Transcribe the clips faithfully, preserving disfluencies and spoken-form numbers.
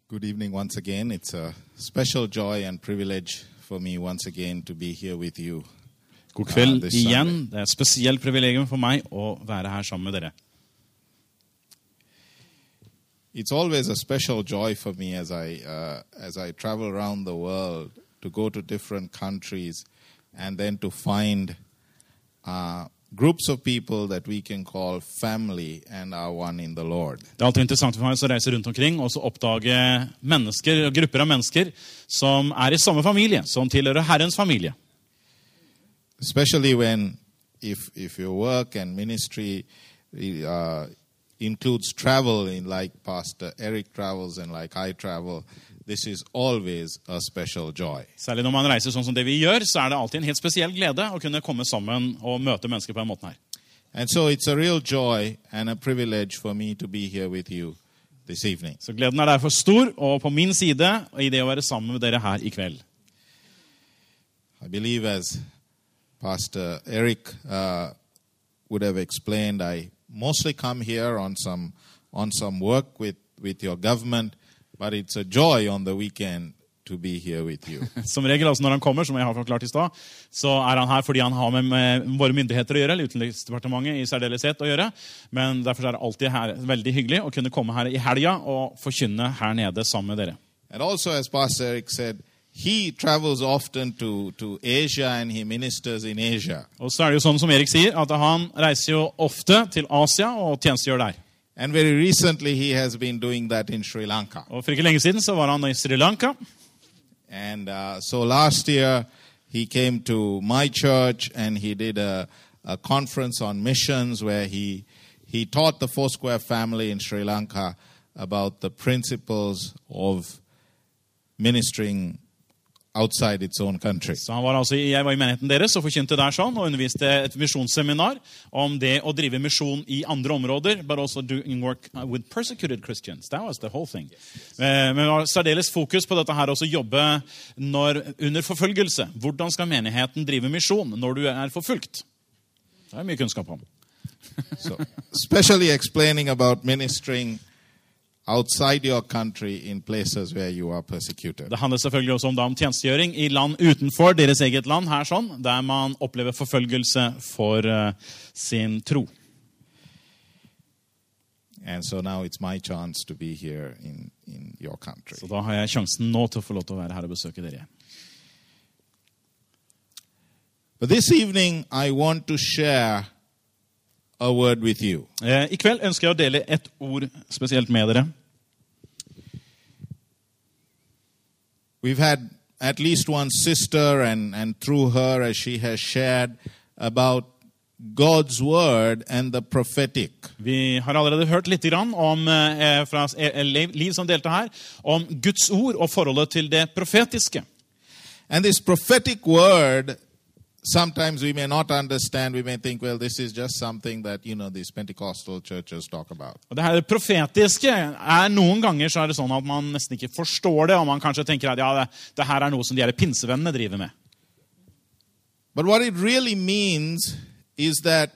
Good evening once again. It's a special joy and privilege for me once again to be here with you. God kveld uh, igjen. Det er et spesielt privilegium for meg å være her sammen med dere. It's always a special joy for me as I uh, as I travel around the world to go to different countries and then to find uh, groups of people that we can call family and are one in the Lord. Det er alltid interessant for meg å reise rundt omkring og så oppdage mennesker, grupper av mennesker som er i samme familie, som tilhører Herrens familie. Especially when if if your work and ministry uh, includes travel in like Pastor Eric travels and like I travel, this is always a special joy. Særlig når man reiser sånn som det vi gjør, så er det alltid en helt spesiell glede å kunne komme sammen og møte mennesker på en måte her. And so it's a real joy and a privilege for me to be here with you this evening. Så gleden er derfor stor, og på min side i det å være sammen med dere her i kveld. I believe as Pastor Eric uh, would have explained, I mostly come here on some on some work with, with your government, but it's a joy on the weekend to be here with you. Som regel, altså når han kommer, som jeg har forklart i stad, så er han her fordi han har med, med våre myndigheter å gjøre, eller utenriksdepartementet i særdeleshet å gjøre, men derfor er det alltid her, veldig hyggelig å kunne komme her i helga og forkynne her nede sammen med dere. And also, as Pastor Eric said, he travels often to, to Asia and he ministers in Asia. Og så er det jo sånn som Erik sier, at han reiser jo ofte til Asia og tjenestegjør der. And very recently he has been doing that in Sri Lanka. Og for ikke lenge siden så var han i Sri Lanka. And uh, so last year he came to my church and he did a, a conference on missions where he he taught the Foursquare family in Sri Lanka about the principles of ministering outside its own country. Så han var altså, jeg var i menigheten deres og forkynte der sånn, og underviste et misjonsseminar om det å drive misjon i andre områder, but also doing work with persecuted Christians. That was the whole thing. Men det var særdeles fokus på dette her, også jobbe når, under forfølgelse. Hvordan skal menigheten drive misjon når du er forfulgt? Det er mye kunnskap om. So, especially explaining about ministering outside your country in places where you are persecuted. Det handler selvfølgelig også om, da, om tjenestegjøring i land utenfor deres eget land, her sånn, der man opplever forfølgelse for uh, sin tro. And so now it's my chance to be here in, in your country. Så da har jeg sjansen nå til å få lov til å være her og besøke dere. But this evening I want to share a word with you. Eh, I kveld ønsker jeg å dele et ord spesielt med dere. We've had at least one sister, and, and through her, as she has shared about God's word and the prophetic. Vi har allerede hørt litt grann om, eh, fra Liv som delte her, om Guds ord og forholdet til det profetiske. And this prophetic word, sometimes we may not understand. We may think, well, this is just something that, you know, these Pentecostal churches talk about. Og det her profetiske er noen ganger så er det sånn at man nesten ikke forstår det, og man kanskje tenker at ja, det, det her er noe som de her pinsevennene driver med. But what it really means is that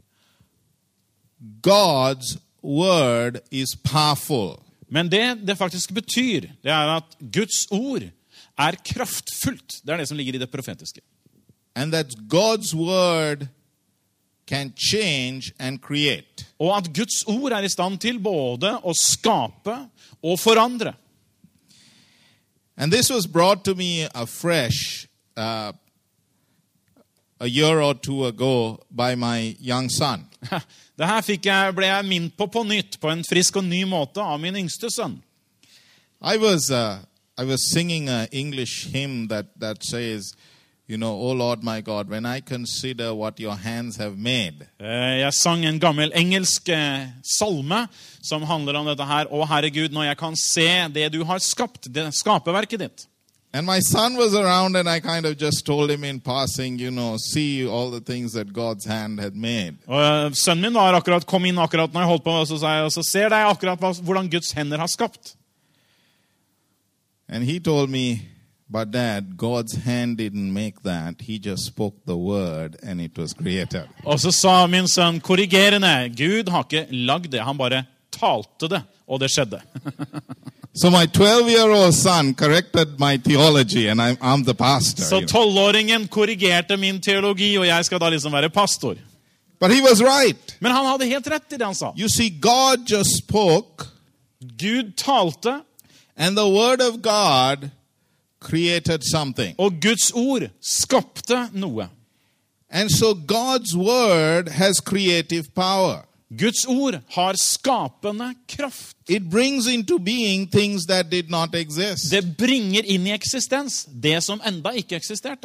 God's word is powerful. Men det det faktisk betyr, det er at Guds ord er kraftfullt. Det er det som ligger i det profetiske. And that God's word can change and create. Og at Guds ord er i stand til både å skape og forandre. And this was brought to me afresh uh, a year or two ago by my young son. Det her fikk jeg, ble jeg minnet på på nytt, på en frisk og ny måte av min yngste sønn. I was uh, I was singing an English hymn that, that says, you know, oh Lord my God, when I consider what your hands have made. Jeg sang en gammel engelsk salme som handler om dette her. Å Herregud, når jeg kan se det du har skapt, det skaperverket ditt. And my son was around and I kind of just told him in passing, you know, see all the things that God's hand had made. Og sønnen min var akkurat, kom inn akkurat når jeg holdt på, og så sa jeg, og så ser deg akkurat hvordan Guds hender har skapt. And he told me, but Dad, God's hand didn't make that. He just spoke the word and it was created. Og så sa min sønn korrigerende, Gud har ikke lagd det, han bare talte det, og det skjedde. So my twelve-year-old son corrected my theology, and I'm, I'm the pastor. Så you know. tolvåringen korrigerte min teologi, og jeg skal da liksom være pastor. But he was right. Men han hadde helt rett i det han sa. You see, God just spoke, Gud talte, and the word of God created something. og Guds ord skapte noe. And so God's word has creative power. Guds ord har skapende kraft. It brings into being things that did not exist. Det bringer inn i eksistens det som enda ikke eksisterte.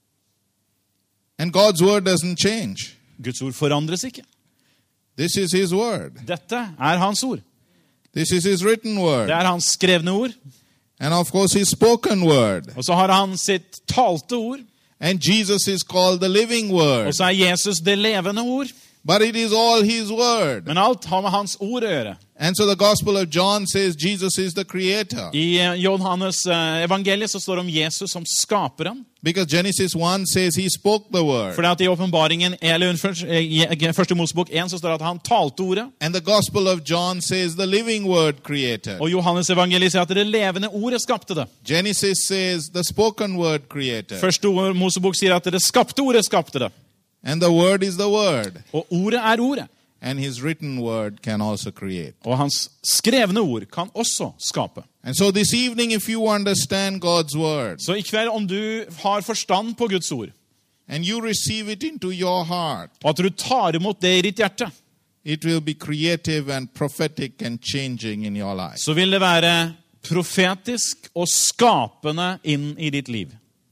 And God's word doesn't change. Guds ord forandres ikke. This is his word. Dette er hans ord. This is his written word. Det er hans skrevne ord. And of course his spoken word. Og så har han sitt talte ord. And Jesus is called the living word. Og så er Jesus det levende ord. But it is all his word. Men alt har med hans ord å gjøre. And so the Gospel of John says Jesus is the creator. I Johannes evangeliet så står det om Jesus som skaperen. Because Genesis one says he spoke the word. Fordi at i åpenbaringen, eller i første Mosebok en, så står det at han talte ordet. And the Gospel of John says the living word created. Og Johannes evangeliet sier at det levende ordet skapte det. Genesis says the spoken word created. Første Mosebok sier at det skapte ordet skapte det. And the word is the word. Og ordet er ordet. And his written word can also create. Og hans skrevne ord kan også skape. And so this evening, if you understand God's word, Så i kveld, om du har forstand på Guds ord, and you receive it into your heart, og at du tar imot det i ditt hjerte, it will be creative and prophetic and changing in your life. så vil det være profetisk og skapende inn i ditt liv.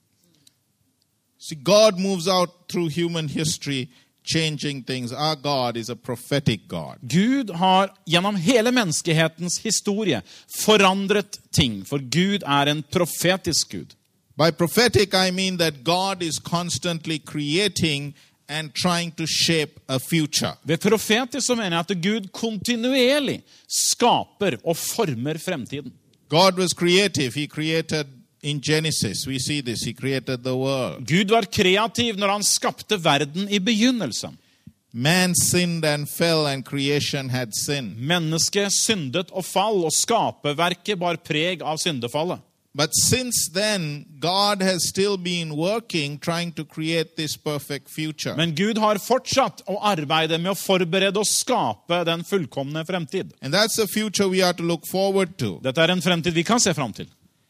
See, God moves out through human history, changing things. Our God is a prophetic God. Gud har gjennom hele menneskehetens historie forandret ting, for Gud er en profetisk Gud. By prophetic, I mean that God is constantly creating and trying to shape a future. Ved profetisk så mener jeg at Gud kontinuerlig skaper og former fremtiden. God was creative. He created in Genesis. We see this. He created the world. Gud var kreativ når han skapte verden i begynnelsen. Man sinned and fell, and creation had sinned. Mennesket syndet og fall, og skaperverket bar preg av syndefallet. But since then, God has still been working, trying to create this perfect future. Men Gud har fortsatt å arbeide med å forberede og skape den fullkomne fremtid. And that's the future we are to look forward to. Dette er en fremtid vi kan se fram til.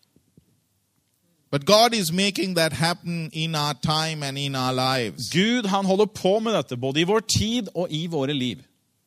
But God is making that happen in our time and in our lives. Gud, han holder på med dette, både i vår tid og i våre liv.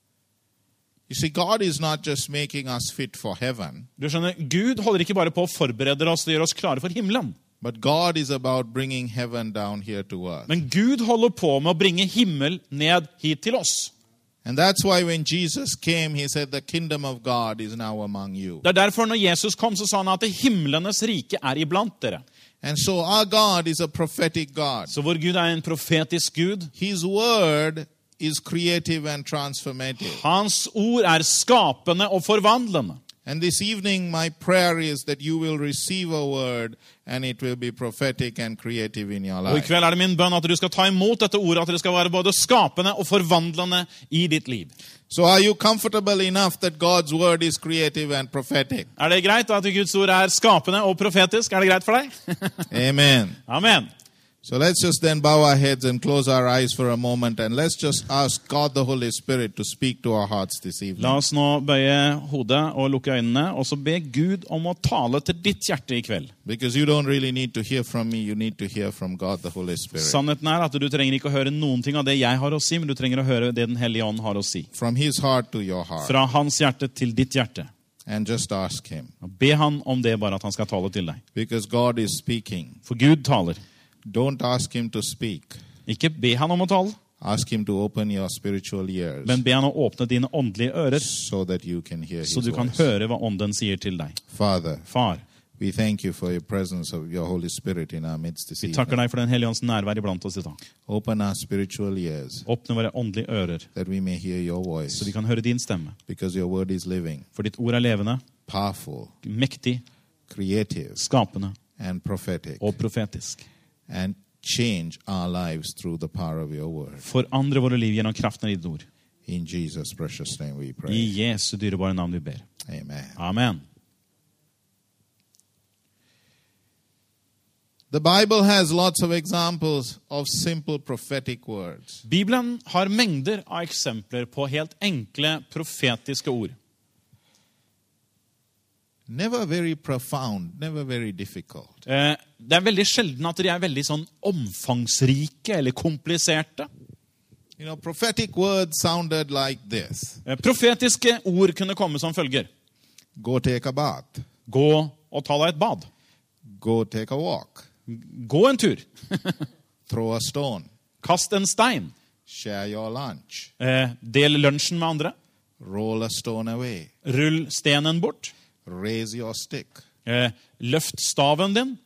You see, God is not just making us fit for heaven, Du skjønner, Gud holder ikke bare på å forberede oss og gjøre oss klare for himmelen. but God is about bringing heaven down here to earth. Men Gud holder på med å bringe himmel ned hit til oss. And that's why when Jesus came, he said, the kingdom of God is now among you. Det er derfor når Jesus kom, så sa han at himlenes rike er iblant dere. And so our God is a prophetic God. Så vår Gud er en profetisk Gud. His word is creative and transformative. Hans ord er skapende og forvandlende. And this evening, my prayer is that you will receive a word and it will be prophetic and creative in your Og i life. kveld er det min bønn at du skal ta imot dette ordet, at det skal være både skapende og forvandlende i ditt liv. So are you comfortable enough that God's word is creative and prophetic? Er det greit at Guds ord er skapende og profetisk? Er det greit for deg? Amen. Amen. So let's just then bow our heads and close our eyes for a moment, and let's just ask God the Holy Spirit to speak to our hearts this evening. La oss nå bøye hodet og lukke øynene, og så be Gud om å tale til ditt hjerte i kveld. Because you don't really need to hear from me, you need to hear from God the Holy Spirit. Sannheten er at du trenger ikke å høre noen ting av det jeg har å si, men du trenger å høre det Den hellige ånd har å si. From his heart to your heart. Fra hans hjerte til ditt hjerte. And just ask him. Og be han om det, bare at han skal tale til deg. Because God is speaking. For Gud taler. Don't ask him to speak. Ikke be han om å tale, Ask him to open your spiritual ears men be han å åpne dine åndelige ører, so that you can hear his så du kan voice. høre hva ånden sier til deg. Father, Far, we thank you for your presence of your Holy Spirit in our midst this vi takker evening. deg for Den hellige ånds nærvær iblant oss i dag. Open our spiritual ears Åpne våre åndelige ører, that we may hear your så voice, vi kan høre din stemme. because your word is living, For ditt ord er levende, powerful, mektig, creative, skapende and prophetic, og profetisk. and change our lives through the power of your word. Forandre våre liv gjennom kraften av ditt ord. In Jesus' precious name we I pray. Jesu dyrebare navn vi ber. Amen. Amen. The Bible has lots of examples of simple prophetic words. Bibelen har mengder av eksempler på helt enkle profetiske ord. Never very profound, never very difficult. Eh, det er veldig sjelden at de er veldig sånn omfangsrike eller kompliserte. You know, prophetic words sounded like this. Eh, profetiske ord kunne komme som følger. Go take a bath. Gå og ta deg et bad. Go take a walk. Gå en tur. Throw a stone. Kast en stein. Share your lunch. Eh, del lunsjen med andre. Roll a stone away. Rull stenen bort. Raise your stick. Eh, løft staven din.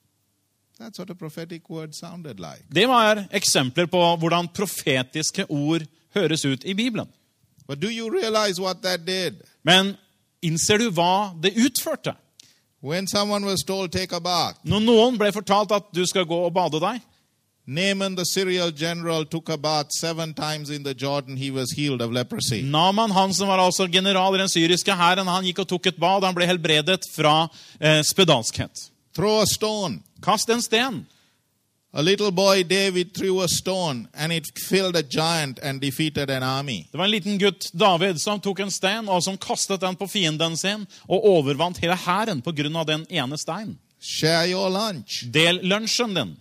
That's what a prophetic word sounded like. Det var eksempler på hvordan profetiske ord høres ut i Bibelen. But do you realize what that did? Men innser du hva det utførte? When someone was told, take a bath, Når noen ble fortalt at du skal gå og bade deg, Naaman the Syrian general took a bath seven times in the Jordan. He was healed of leprosy. Naaman, han som var altså general i den syriske hæren, han gikk og tok et bad, han ble helbredet fra eh, spedalskhet. Throw a stone. Kast en sten. A little boy, David, threw a stone and it filled a giant and defeated an army. Det var en liten gutt, David, som tok en sten og som kastet den på fienden sin og overvant hele hæren på grunn av den ene steinen. Share your lunch. Del lunsjen din.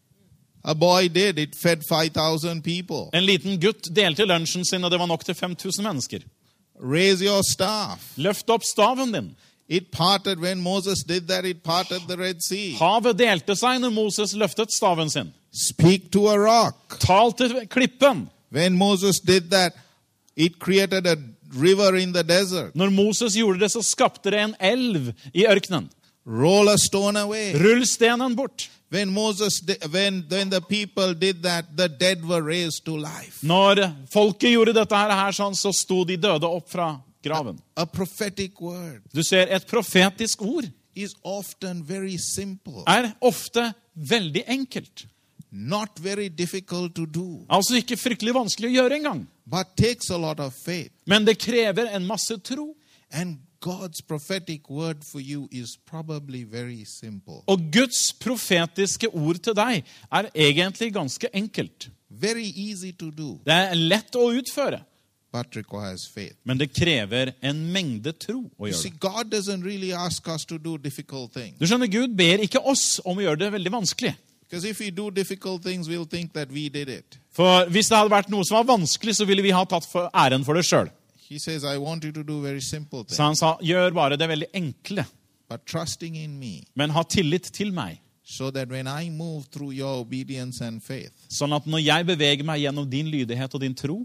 A boy did. It fed five thousand people. En liten gutt delte lunsjen sin, og det var nok til fem tusen mennesker. Raise your staff. Løft opp staven din. It parted when Moses did that. It parted the Red Sea. Havet delte seg når Moses løftet staven sin. Speak to a rock. Tal til klippen. When Moses did that, it created a river in the desert. Når Moses gjorde det, så skapte det en elv i ørkenen. Roll a stone away. Rull stenen bort. When Moses, di- when when the people did that, the dead were raised to life. Når folket gjorde dette her, her sånn, så sto de døde opp fra graven. A prophetic word Du ser, et profetisk ord is often very simple, er ofte veldig enkelt. not very difficult to do, Altså ikke fryktelig vanskelig å gjøre engang. but takes a lot of faith. Men det krever en masse tro. And God's prophetic word for you is probably very simple, Og Guds profetiske ord til deg er egentlig ganske enkelt. very easy to do, Det er lett å utføre, but requires faith. men det krever en mengde tro å You gjøre see, det. God doesn't really ask us to do difficult things. Du skjønner, Gud ber ikke oss om å gjøre det veldig vanskelig. Because if we do difficult things, we'll think that we did it. For hvis det hadde vært noe som var vanskelig, så ville vi ha tatt for æren for det selv. He says, I want you to do very simple Så things, han sa, gjør bare det veldig enkle, but trusting in me, men ha tillit til meg. so that when I move through your obedience and faith, Sånn at når jeg beveger meg gjennom din lydighet og din tro,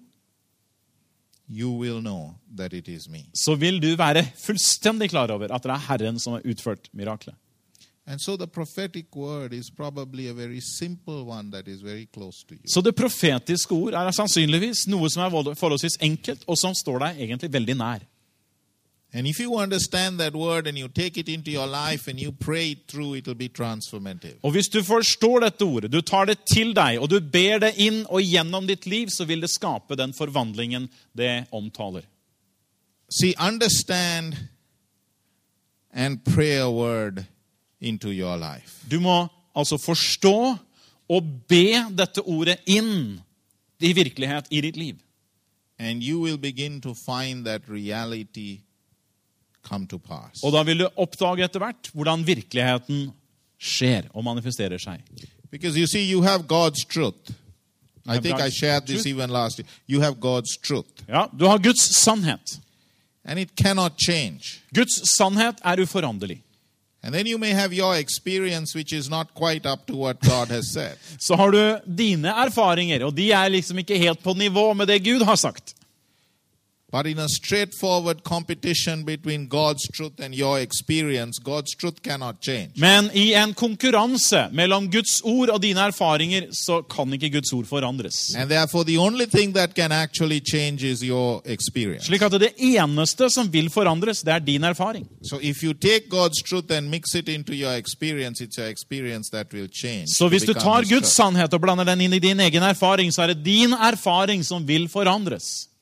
you will know that it is me. så vil du være fullstendig klar over at det er Herren som har utført miraklet. And so the prophetic word is probably a very simple one that is very close to you. Så det profetiske ord er sannsynligvis noe som er forholdsvis enkelt, og som står deg egentlig veldig nær. And if you understand that word and you take it into your life and you pray it through, it will be transformative. Og hvis du forstår dette ordet, du tar det til deg, og du ber det inn og gjennom ditt liv, så vil det skape den forvandlingen det omtaler. See, understand and pray a word into your life. Du må altså forstå og be dette ordet inn i virkelighet i ditt liv. And you will begin to find that reality come to pass. Og da vil du oppdage etter hvert hvordan virkeligheten skjer og manifesterer seg. Because you see, you have God's truth. I have think I God's shared this truth? even last year. You have God's truth. Ja, du har Guds sannhet. And it cannot change. Guds sannhet er uforanderlig. And then you may have your experience which is not quite up to what God has said. Så har du dine erfaringer, og de er liksom ikke helt på nivå med det Gud har sagt. But in a straightforward competition between God's truth and your experience, God's truth cannot change. Men i en konkurranse mellom Guds ord og dine erfaringer, så kan ikke Guds ord forandres. And therefore the only thing that can actually change is your experience. Slik at det eneste som vil forandres, det er din erfaring. So if you take God's truth and mix it into your experience, it's your experience that will change. Så to hvis du become tar His Guds truth. sannhet og blander den inn i din egen erfaring, så er det din erfaring som vil forandres.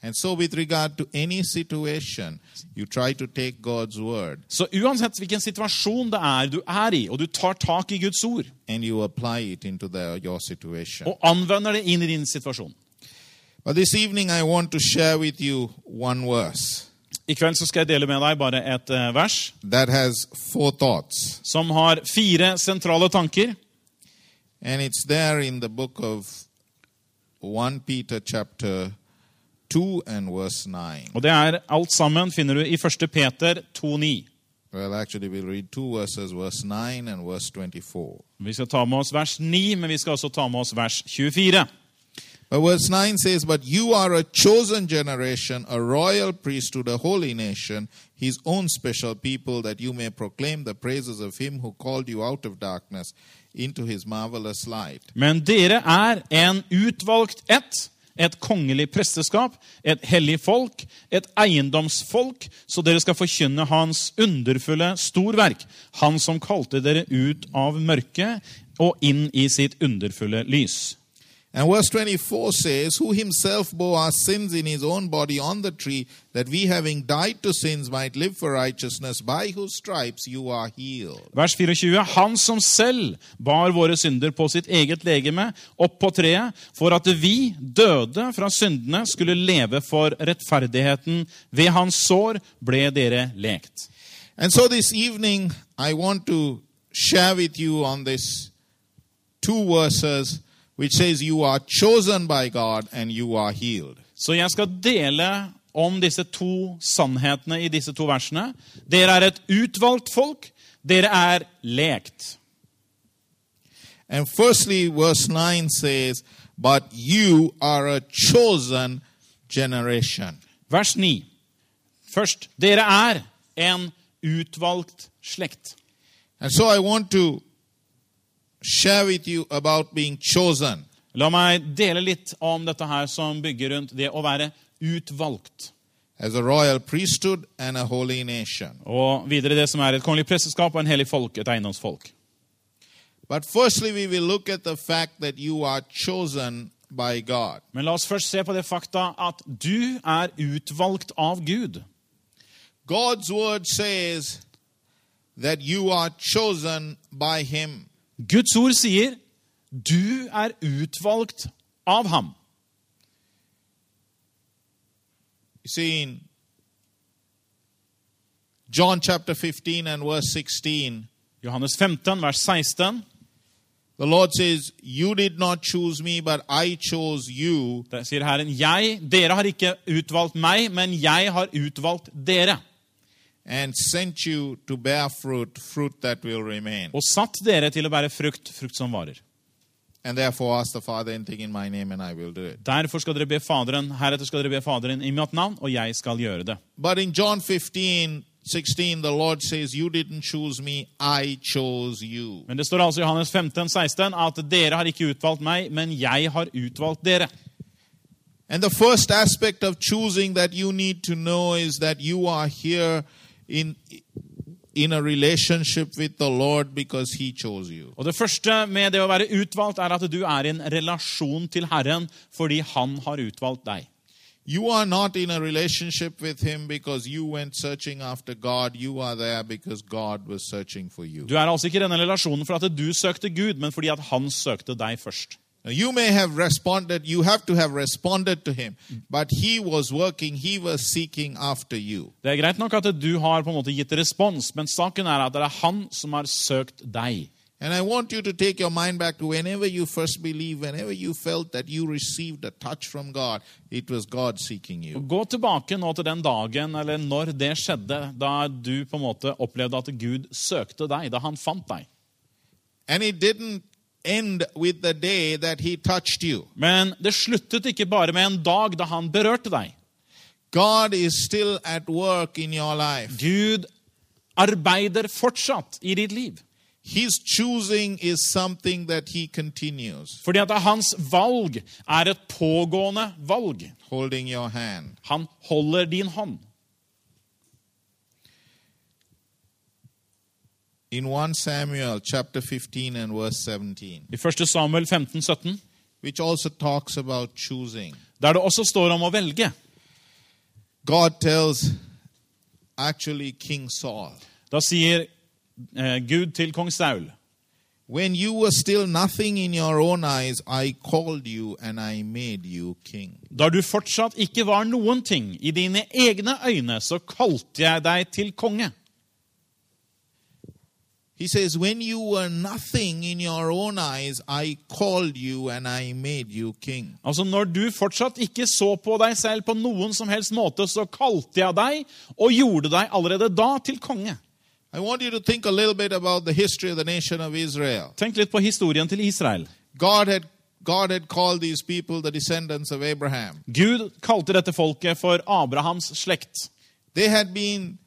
And so with regard to any situation, you try to take God's word Så uansett hvilken situasjon det er du er i, og du tar tak i Guds ord, and you apply it into the, your situation. og anvender det inn i din situasjon. But this evening I want to share with you one verse I kveld så skal jeg dele med deg bare et eh, vers that has four thoughts. som har fire sentrale tanker. And it's there in the book of First Peter chapter two and verse nine. Og det er alt sammen finner du i første Peter to ni. Well, actually we'll read two verses, verse nine and verse twenty-four. Vi skal ta med oss vers ni, men vi skal også ta med oss vers tjuefire. But verse nine says, "But you are a chosen generation, a royal priesthood, a holy nation, his own special people, that you may proclaim the praises of him who called you out of darkness into his marvelous light." Men dere er en utvalgt ett, et kongelig presteskap, et hellig folk, et eiendomsfolk, så dere skal forkynne hans underfulle storverk, han som kalte dere ut av mørket og inn i sitt underfulle lys. And verse twenty-four says, "Who himself bore our sins in his own body on the tree, that we having died to sins might live for righteousness, by whose stripes you are healed." Vers tjuefire. Han som selv bar våre synder på sitt eget legeme opp på treet, for at vi, døde fra syndene, skulle leve for rettferdigheten. Ved hans sår ble dere lekt. And so this evening, I want to share with you on this two verses which says you are chosen by God and you are healed. Så jeg skal dele om disse to sannhetene i disse to versene. Dere er et utvalgt folk, dere er lekt. And firstly, verse nine says, "But you are a chosen generation." Vers ni. Først, dere er en utvalgt slekt. And so I want to share with you about being chosen. La meg dele litt om dette her som bygger rundt det å være utvalgt. As a royal priesthood and a holy nation. Og videre det som er et kongelig presteskap og en hellig folk, et eiendomsfolk. But firstly, we will look at the fact that you are chosen by God. Men la oss først se på det fakta at du er utvalgt av Gud. God's word says that you are chosen by him. Guds ord sier, du er utvalgt av ham. You see in John chapter fifteen and verse sixteen, Johannes femten, vers seksten, the Lord says, "You did not choose me, but I chose you." der sier Herren, jeg, dere har ikke utvalgt meg, men jeg har utvalgt dere. And sent you to bear fruit, fruit that will remain. Og satt dere til å bære frukt, frukt som varer. And therefore ask the Father anything in my name and I will do it. Derfor skal dere be Faderen, heretter skal dere be Faderen i mitt navn, og jeg skal gjøre det. But in John fifteen sixteen, the Lord says, "You didn't choose me, I chose you." Men det står altså i Johannes femten seksten at dere har ikke utvalgt meg, men jeg har utvalgt dere. And the first aspect of choosing that you need to know is that you are here in in a relationship with the Lord because he chose you. Og det første med det å være utvalgt er at du er i en relasjon til Herren fordi han har utvalgt deg. You are not in a relationship with him because you went searching after God. You are there because God was searching for you. Du er altså ikke i denne relasjonen for at du søkte Gud, men fordi at han søkte deg først. Now, you may have responded, you have to have responded to him, but he was working, he was seeking after you. Det er greit nok at du har på en måte gitt respons, men saken er at det er han som har søkt deg. And I want you to take your mind back to whenever you first believed, whenever you felt that you received a touch from God, it was God seeking you. Gå tilbake nå til den dagen, eller når det skjedde, da du på en måte opplevde at Gud søkte deg, da han fant deg. And it didn't end with the day that he touched you. Men det sluttet ikke bare med en dag da han berørte deg. God is still at work in your life. Gud arbeider fortsatt i ditt liv. His choosing is something that he continues. Fordi at hans valg er et pågående valg. Holding your hand. Han holder din hånd. In First Samuel chapter fifteen and verse seventeen, I første Samuel femten sytten, which also talks about choosing. der det også står om å velge. God tells actually King Saul, Da sier eh, Gud til kong Saul, when you were still nothing in your own eyes, I called you and I made you king. da du fortsatt ikke var noen ting i dine egne øyne, så kalte jeg deg til konge. He says, when you were nothing in your own eyes, I called you and I made you king. Altså når du fortsatt ikke så på deg selv på noen som helst måte, så kalte jeg deg og gjorde deg allerede da til konge. I want you to think a little bit about the history of the nation of Israel. Tenk litt på historien til Israel. God had, God had called these people the descendants of Abraham. Gud kalte dette folket for Abrahams slekt. They had been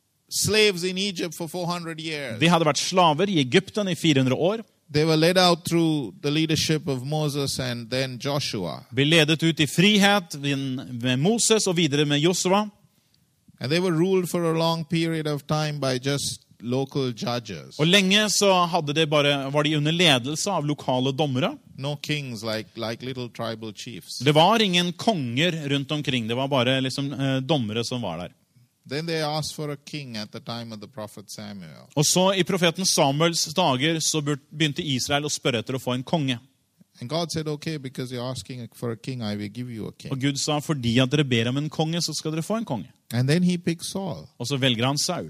slaves in Egypt for four hundred years. De hadde vært slaver i Egypten i fire hundre år. They were led out through the leadership of Moses and then Joshua. Ble ledet ut i frihet med Moses og videre med Josua. And they were ruled for a long period of time by just local judges. Og lenge så hadde det bare, var de under ledelse av lokale dommere. No kings like, like little tribal chiefs. Det var ingen konger rundt omkring, det var bare liksom, eh, dommere som var der. Then they asked for a king at the time of the prophet Samuel. Og så i profeten Samuels dager så begynte Israel å spørre etter å få en konge. And God said, okay, because you're asking for a king, I will give you a king. Og Gud sa, fordi at dere ber om en konge, så skal dere få en konge. And then he picked Saul. Og så velger han Saul.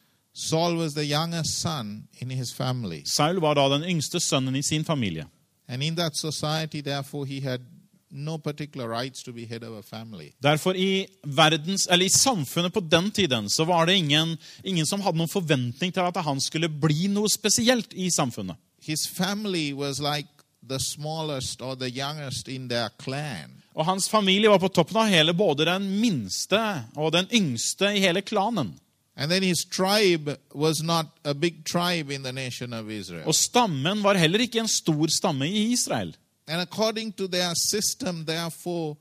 Saul was the youngest son in his family. Saul var da den yngste sønnen i sin familie. And in that society, therefore, he had no particular rights to be head of a family. Derfor i verdens, eller i samfunnet på den tiden, så var det ingen, ingen som hadde noen forventning til at han skulle bli noe spesielt i samfunnet. His family was like the smallest or the youngest in their clan. Og hans familie var på toppen av hele, både den minste og den yngste i hele klanen. And then his tribe was not a big tribe in the nation of Israel. Og stammen var heller ikke en stor stamme i Israel. And according to their system, therefore,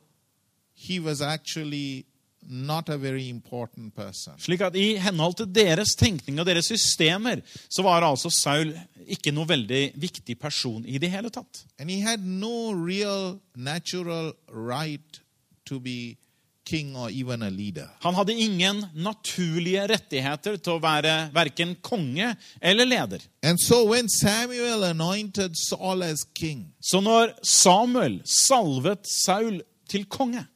he was actually not a very important person. Slik at i henhold til deres tenkning og deres systemer, så var altså Saul ikke noe veldig viktig person i det hele tatt. And he had no real natural right to be king or even a leader. Han hadde ingen naturlige rettigheter til å være hverken konge eller leder. And so when Samuel anointed Saul as king, Så når Samuel salvet Saul til konge,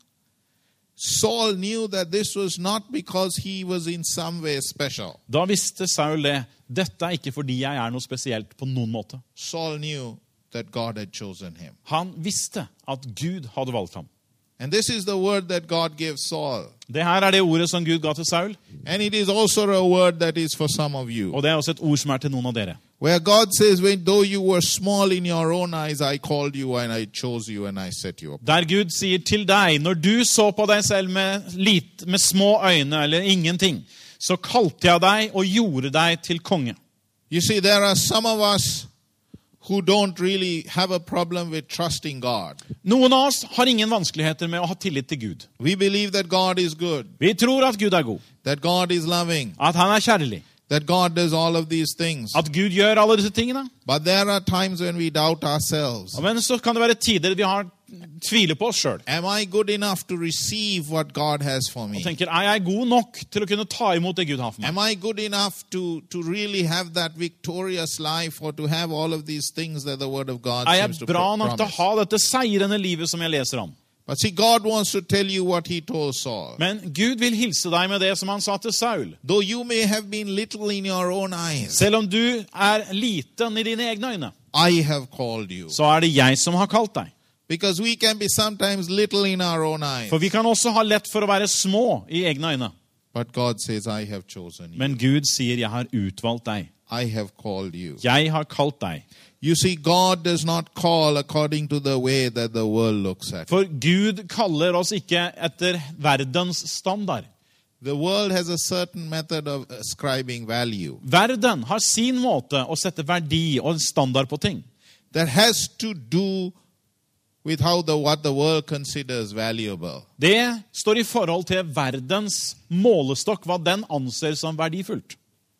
Saul knew that this was not because he was in some way special. da visste Saul det. Dette er ikke fordi jeg er noe spesielt på noen måte. Saul knew that God had chosen him. Han visste at Gud hadde valgt ham. And this is the word that God gives Saul. Det her er det ordet som Gud ga til Saul, And it is also a word that is for some of you. og det er også et ord som er til noen av dere. Where God says, when though you were small in your own eyes, I called you and I chose you and I set you up. Der Gud sier til deg, når du så på deg selv med, lit, med små øyne eller ingenting, så kalte jeg deg og gjorde deg til konge. You see, there are some of us who don't really have a problem with trusting God. Noen av oss har ingen vanskeligheter med å ha tillit til Gud. We believe that God is good, Vi tror at Gud er god, that God is loving, at han er kjærlig, that God does all of these things. at Gud gjør alle disse tingene. But there are times when we doubt ourselves. Men så kan det være tider vi har tviler på oss selv. Am I good enough to receive what God has for me? Og tenker, er jeg god nok til å kunne ta imot det Gud har for meg? Am I good enough to, to really have that victorious life or to have all of these things that the Word of God Er seems to jeg bra nok til å promise? ha dette seirende livet som jeg leser om? But see, God wants to tell you what he told Saul. Men Gud vil hilse deg med det som han sa til Saul. Though you may have been little in your own eyes, Selv om du er liten i dine egne øyne, I have called you. så er det jeg som har kalt deg. Because we can be sometimes little in our own eyes. For vi kan også ha lett for å være små i egne øyne. But God says, I have chosen you. Men Gud sier, jeg har utvalgt deg. I have called you. Jeg har kalt deg. You see, God does not call according to the way that the world looks at. For Gud kaller oss ikke etter verdens standard. The world has a certain method of ascribing value Verden har sin måte å sette verdi og en standard på ting. that has to do with how the what the world considers valuable. Det står i forhold til verdens målestokk, hva den anser som verdifullt.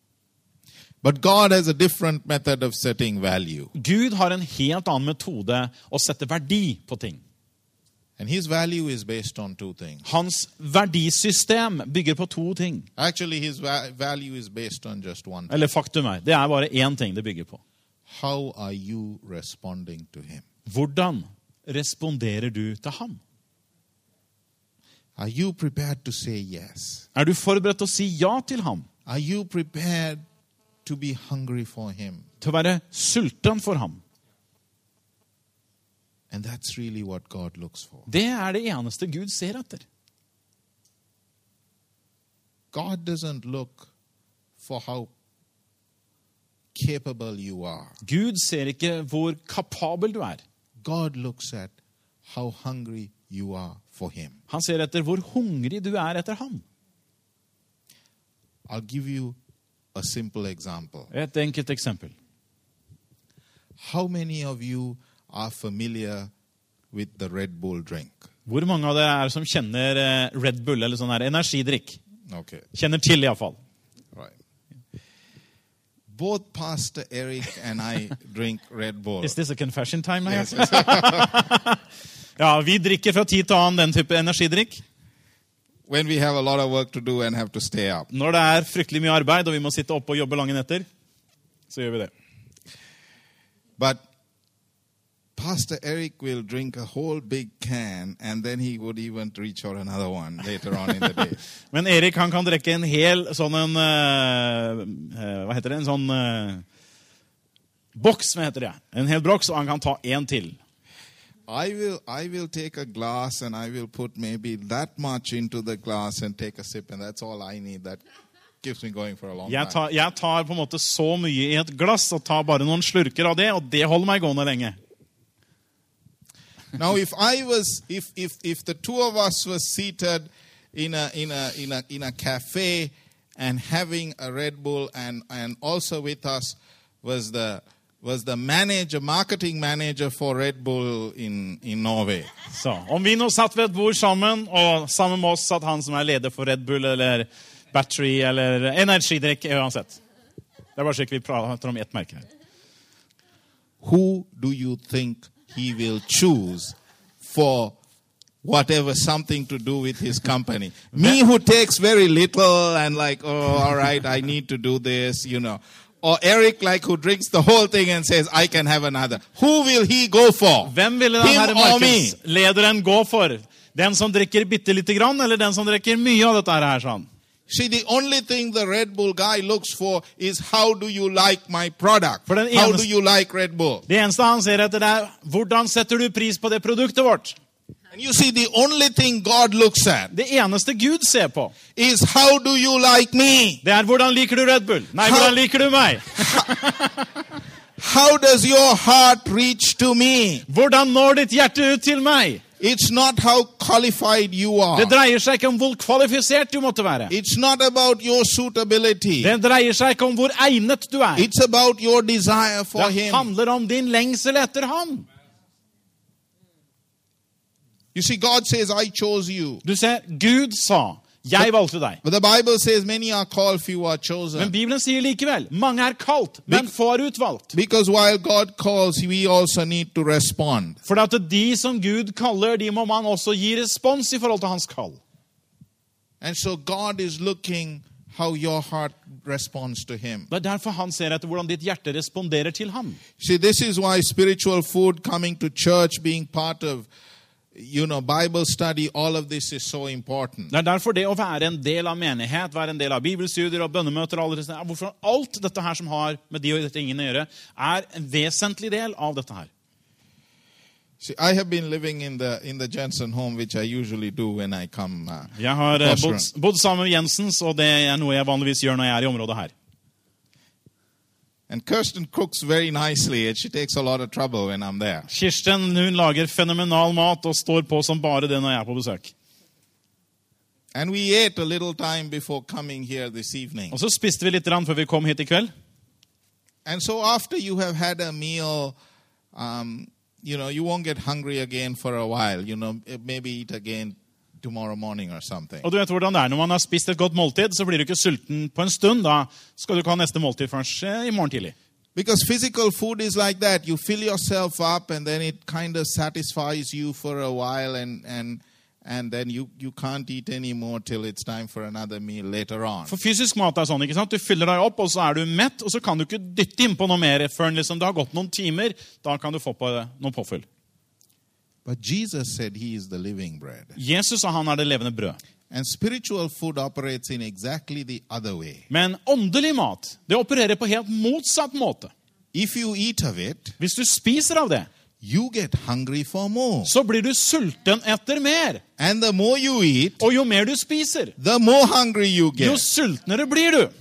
But God has a different method of setting value. Gud har en helt annen metode å sette verdi på ting. And his value is based on two things. Hans verdisystem bygger på to ting. Actually, his va- value is based on just one thing. Eller faktum er, det er bare én ting det bygger på. How are you responding to him? Hvordan responderer du til ham? Are you prepared to say yes? Er du forberedt til å si ja til ham? Are you prepared to be hungry for him? Til å være sulten for ham? And that's really what God looks for. Det er det eneste Gud ser etter. God doesn't look for how capable you are. Gud ser ikke hvor kapabel du er. God looks at how hungry you are for him. Han ser etter hvor hungrig du er etter ham. I'll give you a simple example. Et enkelt eksempel. How many of you are familiar with the Red Bull drink? Hvor mange av dere er som kjenner eh, Red Bull, eller sånn her energidrikk? Okay, Kjenner til i hvert fall. right. Both Pastor Eric and I drink Red Bull. Is this a confession time? Now? Yes, yes. Ja, vi drikker fra tid til annen den type energidrikk. When we have a lot of work to do and have to stay up. Når det er fryktelig mye arbeid, og vi må sitte oppe og jobbe lange netter, så gjør vi det. But Pastor Eric will drink a whole big can, and then he would even reach for another one later on in the day. Men Erik, han kan drikke en hel sånn en, uh, uh, hva heter det, en sånn uh, boks, hva heter det? En hel boks, og han kan ta en til. I will, I will take a glass and I will put maybe that much into the glass and take a sip, and that's all I need. That keeps me going for a long Jeg time. tar, jeg tar på en måte så mye i et glass, og tar bare noen slurker av det, og det holder meg gående lenge. Now, if I was, if if if the two of us were seated in a in a in a in a cafe and having a Red Bull, and and also with us was the was the manager, marketing manager for Red Bull in in Norway. Så, om vi nå satt ved et bord sammen, og sammen med oss satt han som er leder for Red Bull, eller Battery, eller energidrikk, uansett. Det er bare slik vi prater om ett merke her. Who do you think he will choose for whatever something to do with his company? Me, who takes very little and like, oh, all right, I need to do this, you know. Or Eric, like, who drinks the whole thing and says, I can have another. Who will he go for? Hvem ville den Him her or me? markedslederen gå for? Den som drikker bitte lite grann, eller den som drikker mye av dette her, sånn? See, the only thing the Red Bull guy looks for is, how do you like my product? For den How eneste- do you like Red Bull? Det eneste han ser etter det er, hvordan setter du pris på det produktet vårt? And you see, the only thing God looks at Det eneste Gud ser på, is, how do you like me? det er hvordan liker du Red Bull? Nei, hvordan liker du meg? How does your heart reach to me? Hvordan når ditt hjerte ut til meg? It's not how qualified you are. Det dreier seg ikke om hvor kvalifisert du måtte være. It's not about your suitability. Det dreier seg ikke om hvor egnet du er. It's about your desire for Det him. handler om din lengsel etter ham. You see, God says, I chose you. Du ser, Gud sa, jeg valgte deg. But the Bible says, many are called, few are Men chosen. Bibelen sier likevel, mange er kalt, men få er utvalgt. Because while God calls, we also need to respond. For at de som Gud kaller, de må man også gi respons i forhold til hans kall. And so God is looking how your heart responds to him. Det er derfor han ser etter hvordan ditt hjerte responderer til ham. See, this is why spiritual food, coming to church, being part of, you know, Bible study, all of this is so important. Det er derfor det å være en del av menighet, være en del av bibelstudier og bønnemøter, og alle disse, hvorfor alt dette her som har med de og dette tingene å gjøre, er en vesentlig del av dette her. See, I have been living in the in the Jensen home, which I usually do when I come. Uh, Jeg har eh, across bodd, from- bodd sammen med Jensens, og det er noe jeg vanligvis gjør når jeg er i området her. And Kirsten cooks very nicely, and she takes a lot of trouble when I'm there. Kirsten, hun lager fenomenal mat og står på som bare det når jeg er på besøk. And we ate a little time before coming here this evening. Og så spiste vi litt grann før vi kom hit i kveld. And so after you have had a meal, um, you know, you won't get hungry again for a while. You know, maybe eat again tomorrow morning or something. Og du vet hvordan det er. Når man har spist et godt måltid, så blir du ikke sulten på en stund. Da skal du ikke ha neste måltid først eh, i morgen tidlig. Because physical food is like that. You fill yourself up and then it kind of satisfies you for a while and, and, and then you, you can't eat anymore till it's time for another meal later on. For fysisk mat er sånn, ikke sant? Du fyller deg opp, og så er du mett, og så kan du ikke dytte inn på noe mer før liksom, det har gått noen timer. Da kan du få på noe påfyll. But Jesus said he is the living bread. Jesus sa han er det levende brød. And spiritual food operates in exactly the other way. Men åndelig mat, det opererer på helt motsatt måte. If you eat of it, Hvis du spiser av det, you get hungry for more. så blir du sulten etter mer. And the more you eat, Og jo mer du spiser, the more hungry you jo get. sultnere blir du.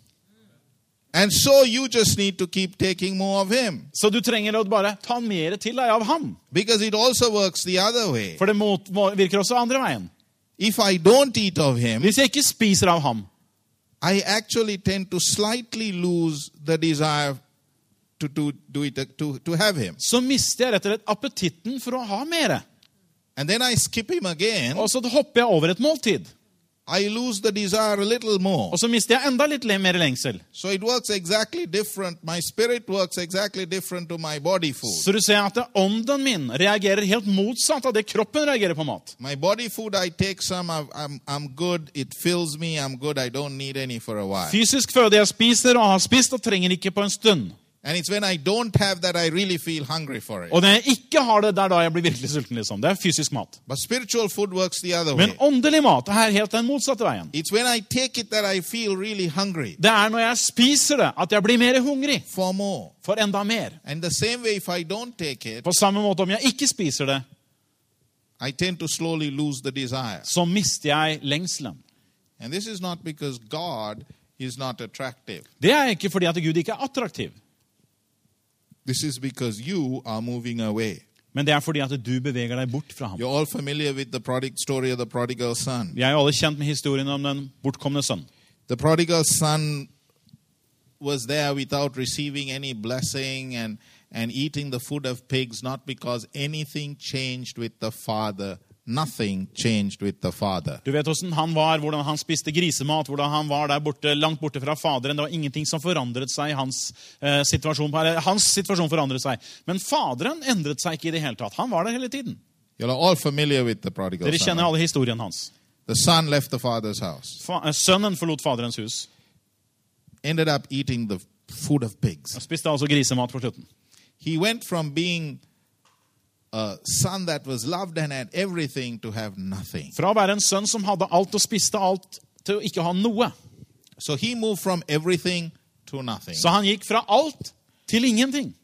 And so you just need to keep taking more of him. Så du trenger å bare ta mer til deg av ham. Because it also works the other way. For det mot, må- virker også andre veien. If I don't eat of him, Hvis jeg ikke spiser av ham, I actually tend to slightly lose the desire to, to do it, to, to have him. så mister jeg rett og slett appetitten for å ha mere. And then I skip him again. Og så hopper jeg over et måltid. I lose the desire a little more. Og så mister jeg enda litt le- mer lengsel. So it works exactly different. My spirit works exactly different to my body food. Så du ser at det- ånden min reagerer helt motsatt av det kroppen reagerer på mat. My body food, I take some, I'm, I'm, I'm good, it fills me, I'm good, I don't need any for a while. Fysisk føde jeg spiser og har spist og trenger ikke på en stund. And it's when I don't have that I really feel hungry for it. Og når jeg ikke har det, det er da jeg blir virkelig sulten liksom. Det er fysisk mat. But spiritual food works the other Men way. åndelig mat er helt den motsatte veien. It's when I take it that I feel really hungry Det er når jeg spiser det at jeg blir mer hungrig for more. for enda mer. And the same way, if I don't take it, På samme måte om jeg ikke spiser det, I tend to slowly lose the desire. så mister jeg lengselen. And this is not because God is not attractive. Det er ikke fordi at Gud ikke er attraktiv, This is because you are moving away. men det er fordi at du beveger deg bort fra ham. You're all familiar with the prodigal story of the prodigal son. Vi er jo alle kjent med historien om den bortkomne sønn. The prodigal son was there without receiving any blessing and, and eating the food of pigs, not because anything changed with the father. Nothing changed with the father. Du vet hvordan han var, hvordan han spiste grisemat, hvordan han var der borte, langt borte fra faderen. Det var ingenting som forandret seg i hans eh, situasjon. Eller, hans situasjon forandret seg. Men faderen endret seg ikke i det hele tatt. Han var der hele tiden. You're all familiar with the prodigal Dere kjenner son. alle historien hans. The son left the father's house, Fa eh, sønnen forlot faderens hus. ended up eating the food of pigs. Han spiste altså grisemat på slutten. He went from being a son that was loved and had everything to have nothing. Fra å være en sønn som hadde alt og spiste alt, til å ikke ha noe. So he moved from everything to nothing. Så han gikk fra alt til ingenting.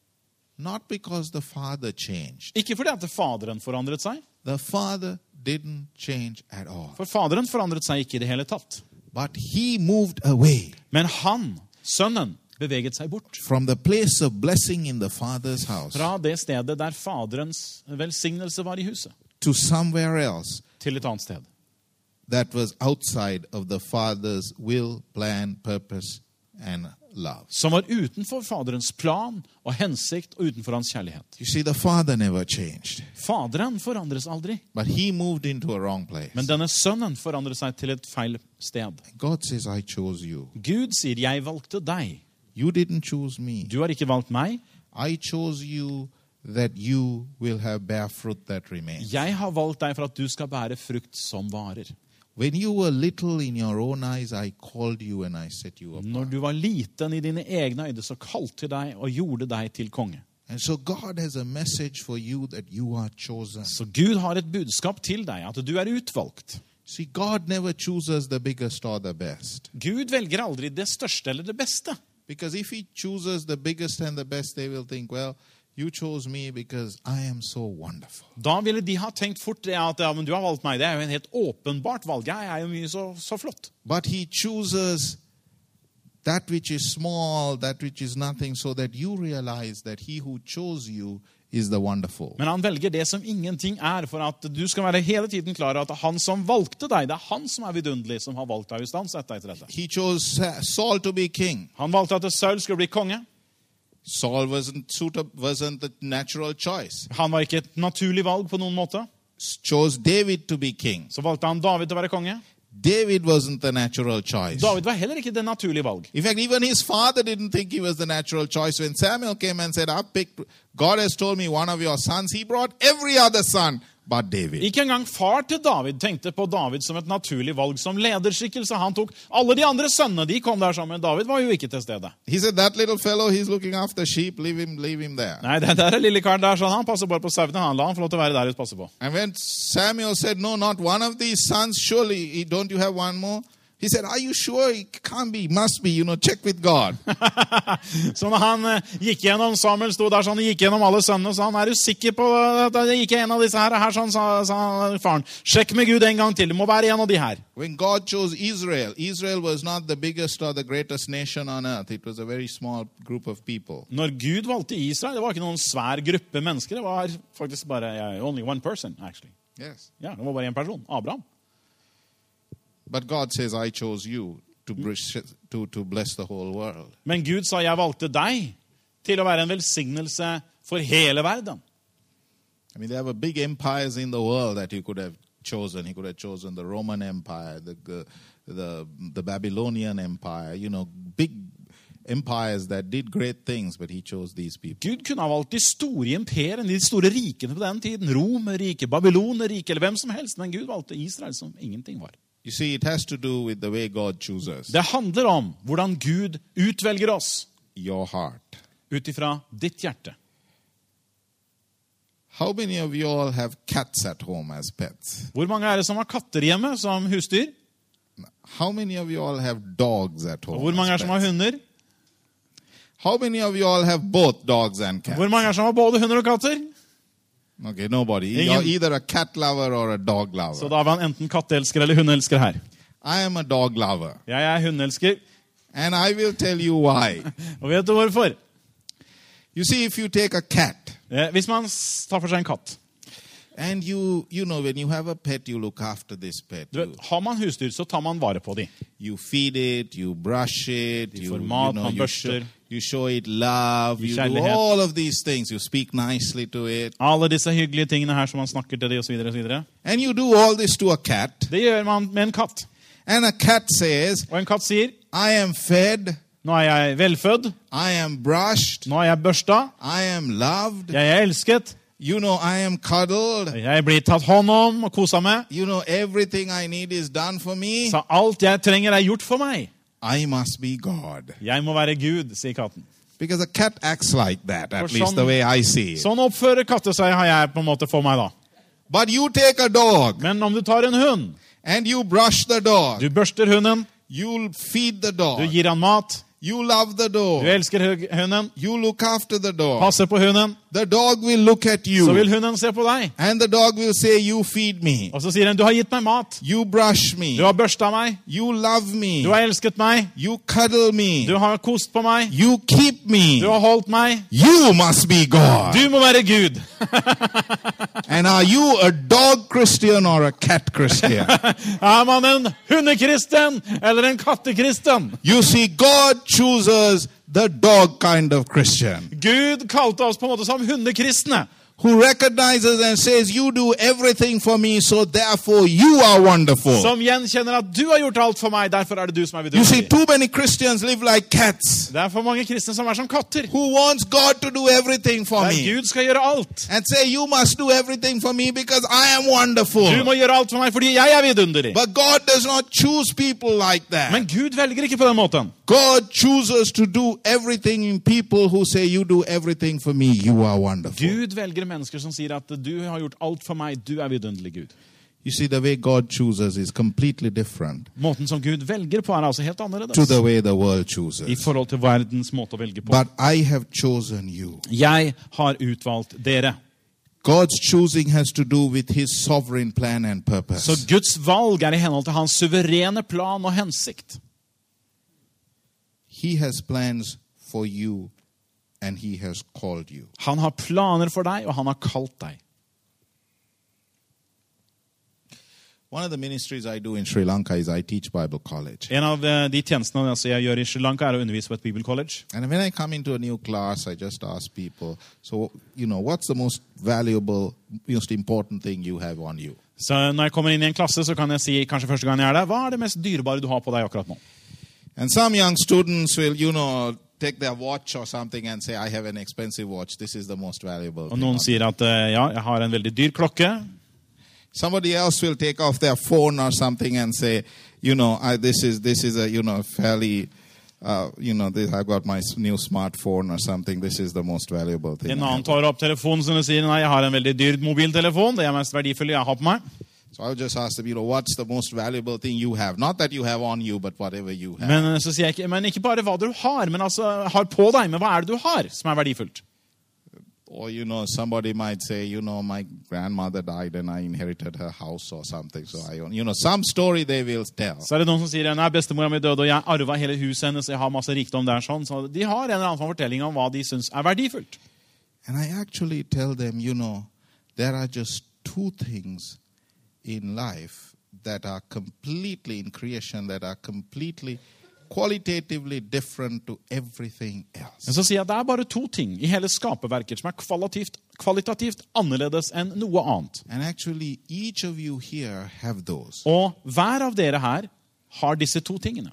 Not because the father changed. Ikke fordi at faderen forandret seg. The father didn't change at all. For faderen forandret seg ikke i det hele tatt. But he moved away Men han, sønnen, beveget seg bort from the place of blessing in the father's house fra det stedet der faderens velsignelse var i huset, to somewhere else til et annet sted. that was outside of the father's will, plan, purpose, and love. Som var utenfor faderens plan og hensikt og utenfor hans kjærlighet. You see, the father never changed, Faderen forandres aldri, but he moved into a wrong place. men denne sønnen forandrer seg til et feil sted. God says, I chose you. Gud sier, jeg valgte deg. You didn't choose me. Du har ikke valgt meg. I chose you that you will have bear fruit that remains. Jeg har valgt deg for at du skal bære frukt som varer. When you were little in your own eyes, I called you and I set you Når apart. du var liten i dine egne øyne, så kalte jeg deg og gjorde deg til konge. And so God has a message for you that you are chosen. Så Gud har et budskap til deg, at du er utvalgt. See, God never chooses the biggest or the best. Gud velger aldri det største eller det beste. Because if he chooses the biggest and the best, they will think, well, you chose me because I am so wonderful. Da ville de ha tenkt fort det at ja, men du har valgt meg. Det er jo en helt åpenbart valg. Jeg er jo mye så, så flott. But he chooses that which is small, that which is nothing, so that you realize that he who chose you is the wonderful. Men han velger det som ingenting er, for at du skal være hele tiden klar over at han som valgte deg, det er han som er vidunderlig, som har valgt deg og istandsett deg til dette. He chose Sa- Saul to be king. Han valgte at Saul skulle bli konge. Saul wasn't suitable, wasn't the natural choice. Han var ikke et naturlig valg på noen måte. Chose David to be king. Så valgte han David til å være konge. David wasn't the natural choice. David var heller ikke det naturlige valg. In fact, even his father didn't think he was the natural choice. When Samuel came and said, I've picked, God has told me one of your sons, he brought every other son but David. Ikke engang far til David tenkte på David som et naturlig valg som lederskikkelse. Han tok alle de andre sønnene, de kom der sammen. David var jo ikke til stede. He said, that little fellow, he's looking after sheep, leave him, leave him there. Nei, det der er lille karen der, så han passer bare på sauene. Han la han få lov til å være der og passe på. And when Samuel said, no, not one of these sons, surely, don't you have one more? He said, are you sure? It can't be, must be, you know, check with God. Så når han uh, gikk gjennom, Samuel stod der, så han gikk gjennom alle sønnene, så han er du sikker på at det ikke er en av disse her, her sånn, sa, sa faren. Sjekk med Gud en gang til, det må være en av de her. When God chose Israel, Israel was not the biggest or the greatest nation on earth. It was a very small group of people. Når Gud valgte Israel, det var ikke noen svær gruppe mennesker, det var faktisk bare yeah, only one person, actually. Yes. Ja, det var bare en person, Abraham. But God says, I chose you to, to, to bless the whole world. Men Gud sa, jeg valgte deg til å være en velsignelse for hele verden. I mean, there were big empires in the world that he could have chosen. He could have chosen the Roman Empire, the, the, the, the Babylonian Empire, you know, big empires that did great things, but he chose these people. Gud kunne ha valgt de store imperiene, de store rikene på den tiden. Romerriket, Babyloneriket, eller hvem som helst. Men Gud valgte Israel som ingenting var. You see, it has to do with the way God chooses. Det handler om hvordan Gud utvelger oss. Your heart. Utifra ditt hjerte. How many of you all have cats at home as pets? Hvor mange er det som har katter hjemme som husdyr? How many of you all have dogs at home? Og hvor mange er det som har hunder? How many of you all have both dogs and cats? Hvor mange er det som har både hunder og katter? Okay, nobody. Ingen. You're either a cat lover or a dog lover. Så da var han enten katteelsker eller hundeelsker her. I am a dog lover. Jeg er hundeelsker. And I will tell you why. Og vet du hvorfor? You see, if you take a cat. Eh, hvis man tar for seg en katt. And you, you know, when you have a pet, you look after this pet. Du vet, har man husdyr, så tar man vare på dem. You feed it, you brush it, De you, får mat, you know, man you show, børster. you show it love, you do Kjærlighet. all of these things. You speak nicely to it. Alle disse hyggelige tingene her som man snakker til dem, og så videre, og så videre. And you do all this to a cat. Det gjør man med en katt. And a cat says, Og en katt sier, I am fed, nå er jeg velfødd, I am brushed, nå er jeg børsta, I am loved, jeg er elsket, you know, I am cuddled, jeg blir tatt hånd om og koset med, you know, everything I need is done for me. så alt jeg trenger er gjort for meg. I must be God. Jeg må være Gud, sier katten. Because a cat acts like that, at For least sånn- the way I see it. Sånn oppfører katter seg, har jeg på en måte for meg da. But you take a dog Men om du tar en hund, and you brush the dog, du børster hunden, you feed the du dog, gir han mat, you love the du dog, elsker hu- hunden, you look after the dog. passer på hunden, The dog will look at så vil you hunden se på deg. and the dog will say, you feed me, Og så sier den, du har gitt meg mat, you brush me, du har børstet meg, you love me, du har elsket meg, you cuddle me, du har kost på meg, you keep me. du har holdt meg, You must be God. du må være Gud. And are you a dog Christian or a cat Christian? Er man en hundekristen eller en kattekristen? You see, God chooses the dog kind of Christian Gud kalte oss på en måte som hundekristne, who recognizes and says, you do everything for me, so therefore you are wonderful. som gjenkjenner at du har gjort alt for meg, derfor er det du som er You see, vidunderlig. too many Christians live like cats Det er for mange kristne som er som katter. who wants God to do everything for Der me Gud skal gjøre alt. and say, you must do everything for me because I am Du wonderful. må gjøre alt for meg fordi jeg er vidunderlig. But God does not choose people like that. Men Gud velger ikke på den måten. God chooses to do everything in people who say, you do everything for me, you are wonderful. Gud velger mennesker som sier at du har gjort alt for meg, du er vidunderlig Gud. You see, the way God chooses is completely different Måten som Gud velger på er altså helt to annerledes the way the world i chooses. forhold til verdens måte å velge på. But I have chosen you. Jeg har utvalgt dere. God's choosing has to do with his sovereign plan and Så purpose. Guds valg er i henhold til hans suverene plan og hensikt. He has plans for you and he has called you. Han har planer for deg, og han har kalt deg. One of the ministries I do in Sri Lanka is I teach Bible college. En av eh, de tjenestene altså, jeg gjør i Sri Lanka, er å undervise på et bibelcollege. And when I come into a new class, I just ask people, so, you know, what's the most valuable, most important thing you have on you? Så når jeg kommer inn i en klasse, så kan jeg si, kanskje første gang jeg er der, hva er det mest dyrebare du har på deg akkurat nå? And some young students will, you know, take their watch or something and say, I have an expensive watch. This is the most valuable Og thing noen on sier at eh, ja, jeg har en veldig dyr klokke. Somebody else will take off their phone or something and say, you know, I, this is this is a you know fairly, uh, you know, this, I got my new smartphone or something. This is the most valuable thing. En I annen have. tar opp telefonen sin og sier, nei, jeg har en veldig dyr mobiltelefon. Det er mest verdifulle jeg har på meg. So I would just ask them, you know, what's the most valuable thing you have? Not that you have on you, but whatever you have. Men eh, så sier jeg ikke, men ikke bare hva du har, men altså har på deg, men hva er det du har som er verdifullt? Or you know, somebody might say, you know, my grandmother died and I inherited her house or something. So I, own, you know, some story they will tell. Så er det noen som sier, nei, bestemora mi døde, og jeg arvet hele huset hennes, jeg har masse rikdom der, sånn. Så de har en eller annen fortelling om hva de synes er verdifullt. And I actually tell them, you know, there are just two things in life that are completely in creation, that are completely qualitatively different to everything else. Men så sier jeg at det er bare to ting i hele skaperverket som er kvalitativt, kvalitativt annerledes enn noe annet. And actually, each of you here have those. Og hver av dere her har disse to tingene.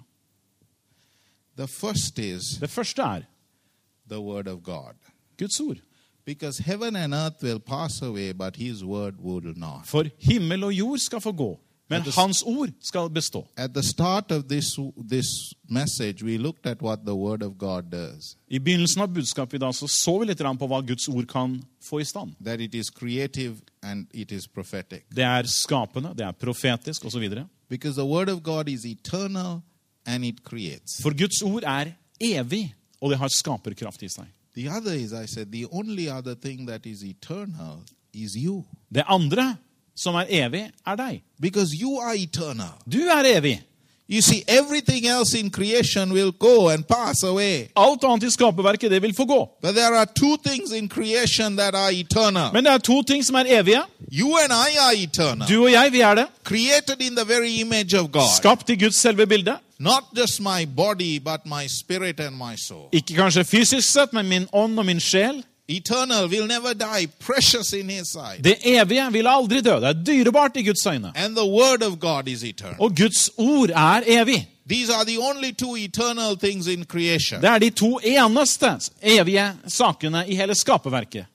The first is Det første er the Word of God. Guds ord. Because heaven and earth will pass away, but His Word will not. For himmel og jord skal få gå, men At the- hans ord skal bestå. At the start of this, this message, we looked at what the Word of God does. I begynnelsen av budskapet i dag så så vi litt grann på hva Guds ord kan få i stand. That it is creative and it is prophetic. Det er skapende, det er profetisk og så videre. Because the Word of God is eternal and it creates. For Guds ord er evig, og det har skaperkraft i seg. The other is, I said, the only other thing that is eternal is you. Det andre som er evig, er deg. Because you are eternal. Du er evig. You see, everything else in creation will go and pass away. Alt annet i skaperverket, det vil få gå. But there are two things in creation that are eternal. Men det er to ting som er evige. You and I are eternal. Du og jeg, vi er det. Created in the very image of God. Skapt i Guds selve bilde. Not just my body, but my spirit and my soul. Ikke kanskje fysisk sett, men min ånd og min sjel. Eternal will never die, precious in His sight. Det evige vil aldri dø. Det er dyrebart i Guds øyne. And the Word of God is eternal. Og Guds ord er evig. These are the only two eternal things in creation. Det er de to eneste evige sakene i hele skaperverket.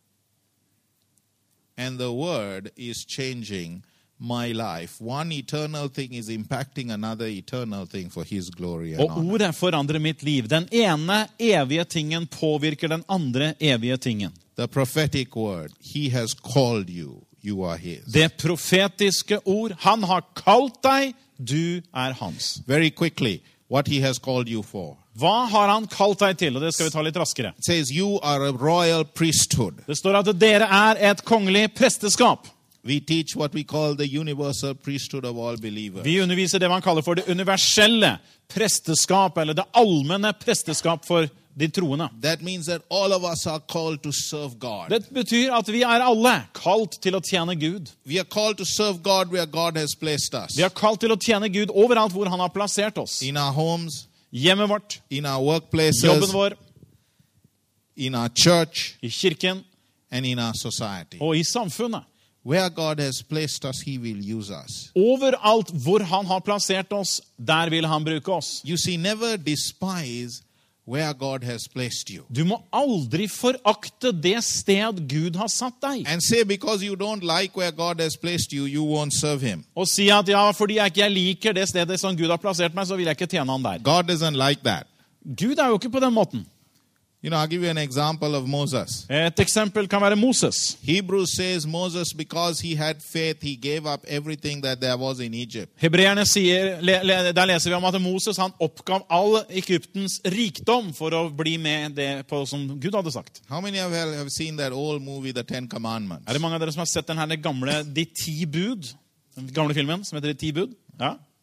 And the Word is changing my life. One eternal thing is impacting another eternal thing for His glory and Og honor. ordet forandrer mitt liv. Den ene evige tingen påvirker den andre evige tingen. The prophetic word, He has called you, you are His. Det profetiske ord, han har kalt deg, du er hans. Very quickly, what He has called you for. Hva har han kalt deg til? Og det skal vi ta litt raskere. It says you are a royal priesthood. Det står at dere er et kongelig presteskap. We teach what we call the universal priesthood of all believers. Vi underviser det man kaller for det universelle presteskap, eller det allmenne presteskap for de troende. That means that all of us are called to serve God. Det betyr at vi er alle kalt til å tjene Gud. We are called to serve God where God has placed us. Vi er kalt til å tjene Gud overalt hvor han har plassert oss. In our homes, Hjemmet vårt, in our workplaces, jobben vår, in our church, i kirken and in our society. og i samfunnet. Where God has placed us, He will use us. Overalt hvor han har plassert oss, der vil han bruke oss. You see, never despise where God has placed you. Du må aldri forakte det sted Gud har satt deg. And say because you don't like where God has placed you, you won't serve Him. Og si at ja, fordi jeg ikke liker det stedet som Gud har plassert meg, så vil jeg ikke tjene han der. God doesn't like that. Gud er jo ikke på den måten. You know, I'll give you an example of Moses. Et eksempel kan være Moses. Hebrews says Moses, because he had faith, he gave up everything that there was in Egypt. Hebreerne sier, le, le, der leser vi om at Moses han oppgav all Egyptens rikdom for å bli med det på, som Gud hadde sagt. How many of you have seen that old movie, The Ten Commandments? Er det mange av dere som har sett den her gamle De ti bud? Den gamle filmen som heter De ti bud? Ja.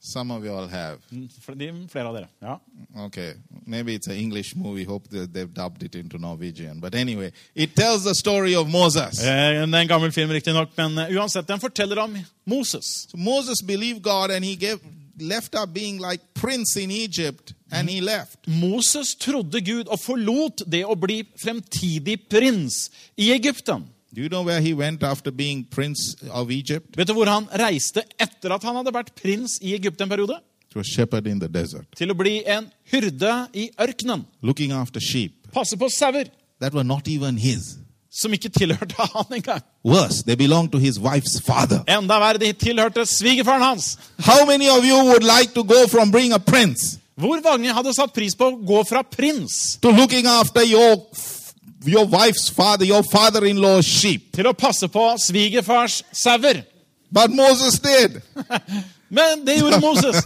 Some of you all have. De flere av dere, ja. Okay, maybe it's an English movie. Hope that they've dubbed it into Norwegian. But anyway, it tells the story of Moses. Eh, Det er en gammel film, riktig nok, men eh, uansett, den forteller om Moses. So Moses believed God and he gave, left up being like prince in Egypt and he left. Moses trodde Gud og forlot det å bli fremtidig prins i Egypten. Do you know where he went after being prince of Egypt? Vet du hvor han reiste etter at han hadde vært prins i Egypt en periode? To a shepherd in the desert, Til å bli en hyrde i ørkenen. looking after sheep Passe på sauer, that were not even his. som ikke tilhørte han engang. Worse, they belonged to his wife's father. Enda verre, de tilhørte svigerfaren hans. How many of you would like to go from being a prince Hvor mange hadde satt pris på å gå fra prins to looking after your your wife's father, your father-in-law's sheep? til å passe på svigerfars sauer? But Moses did. Men det gjorde Moses.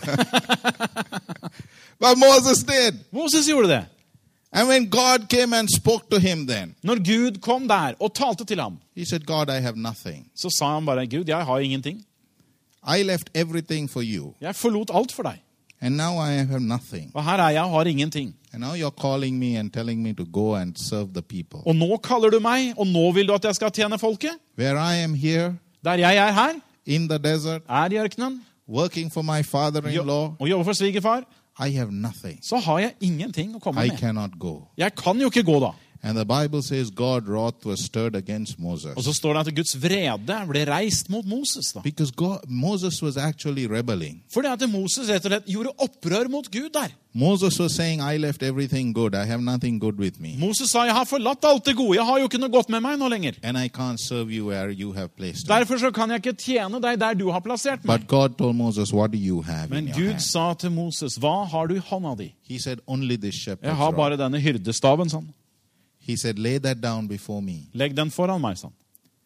But Moses did. Moses gjorde det. And when God came and spoke to him then, Når Gud kom der og talte til ham, he said, God, I have nothing. så sa han bare, Gud, jeg har ingenting. I left everything for you. Jeg forlot alt for deg. And now I have nothing. Og her er jeg og har ingenting. And now you're calling me and telling me to go and serve the people. Og nå kaller du meg, og nå vil du at jeg skal tjene folket? Where I am here Der jeg er her, in the desert, er i ørkenen, working for my father-in-law, og jobber for svigerfar, I have nothing. så har jeg ingenting å komme I med. cannot go. Jeg kan jo ikke gå da. And the Bible says God's wrath was stirred against Moses. Og så står det at Guds vrede ble reist mot Moses da. Because God, Moses was actually rebelling. Fordi at Moses rett og slett gjorde opprør mot Gud der. Moses was saying, I left everything good. I have nothing good with me. Moses sa, jeg har forlatt alt det gode. Jeg har jo ikke noe godt med meg nå lenger. And I can't serve you where you have placed me. Derfor så kan jeg ikke tjene deg der du har plassert meg. But God told Moses, what do you have Men in your Gud hand? sa til Moses, hva har du i hånda di? He said, only this shepherd's Jeg har rod. bare denne hyrdestaven, sånn. He said, lay that down before me Legg den foran meg, sånn.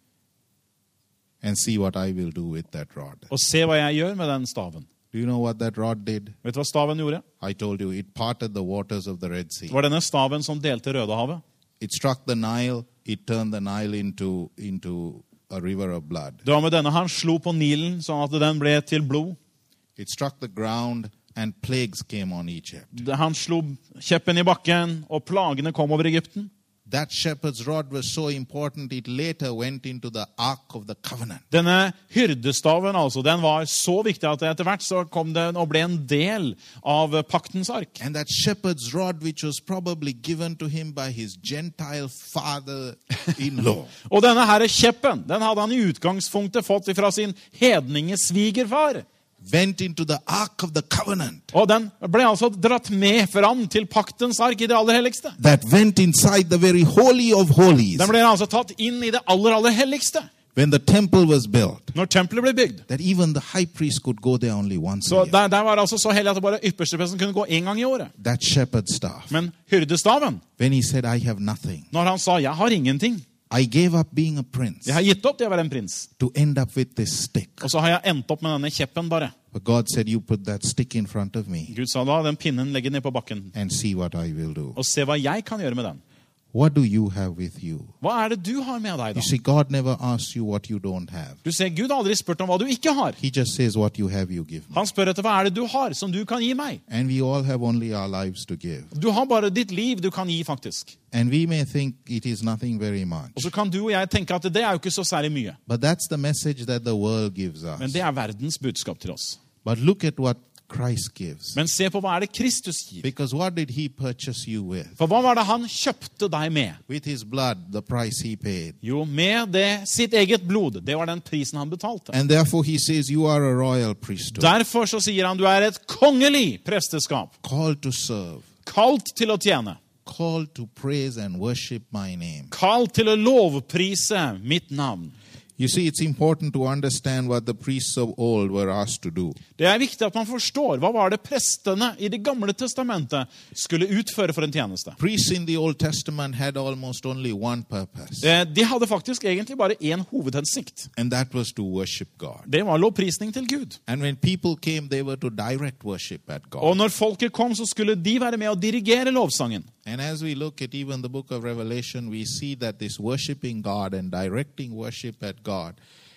and see what I will do with that rod. Og se hva jeg gjør med den staven. Do you know what that rod did? Vet du hva staven gjorde? I told you, it parted the waters of the Red Det Sea. var denne staven som delte Rødehavet. It struck the Nile. It turned the Nile into, into a river of blood. Det var med denne han slo på Nilen, sånn at den ble til blod. It struck the ground and plagues came on Egypt. Han slo kjeppen i bakken, og plagene kom over Egypten. That shepherd's rod was so important, it later went into the Ark of the Covenant. Denne hyrdestaven altså, den var så viktig at etter hvert så kom den og ble en del av paktens ark. And that shepherd's rod, which was probably given to him by his Gentile father-in-law, Og denne her kjeppen, den hadde han i utgangspunktet fått fra sin hedninge svigerfar. went into the Ark of the Covenant. Og den ble altså dratt med fram til paktens ark i det aller helligste. That went inside the very holy of holies. Den ble altså tatt inn i det aller, aller helligste. When the temple was built, Når tempelet ble bygd. that even the high priest could go there only once Så a year. der, der var det altså så hellig at det bare ypperstepresten kunne gå en gang i året. That shepherd's staff, Men hyrdestaven, when he said, I have nothing, når han sa, jeg har ingenting. I gave up being a prince Jeg har gitt opp til å være en prins. to end up with this stick. Og så har jeg endt opp med denne kjeppen bare. But God said, you put that stick in front of me Gud sa da, den pinnen legger ned på bakken. and see what I will do. Og se hva jeg kan gjøre med den. What do you have with you? Hva er det du har med deg da? You see, God never asks you what you don't have. Du ser, Gud har aldri spurt om hva du ikke har. He just says, what you have, you give me. Han spør etter hva er det du har som du kan gi meg. And we all have only our lives to give. Du har bare ditt liv du kan gi faktisk. And we may think it is nothing very much. Og så kan du og jeg tenke at det er jo ikke så særlig mye. But that's the message that the world gives Men us. det er verdens budskap til oss. But look at what Christ gives. Men se på hva er det Kristus gir. Because what did he purchase you with? For hva var det han kjøpte deg med? With his blood, the price he paid. Jo, med det, sitt eget blod. Det var den prisen han betalte. And therefore he says, you are a royal priesthood, Derfor så sier han du er et kongelig presteskap. called to serve, Kalt til å tjene. called to praise and worship my name. Kalt til å lovprise mitt navn. You see, it's important to understand what the priests of old were asked to do. Det er viktig at man forstår hva var det prestene i det gamle testamentet skulle utføre for en tjeneste. Priests in the Old Testament had almost only one purpose, Eh, De hadde faktisk egentlig bare én hovedhensikt. and that was to worship God. Det var lovprisning til Gud. And when people came, they were to direct worship at Og God. når folket kom, så skulle de være med å dirigere lovsangen. And as we look at even the book of Revelation, we see that this worshiping God and directing worship at God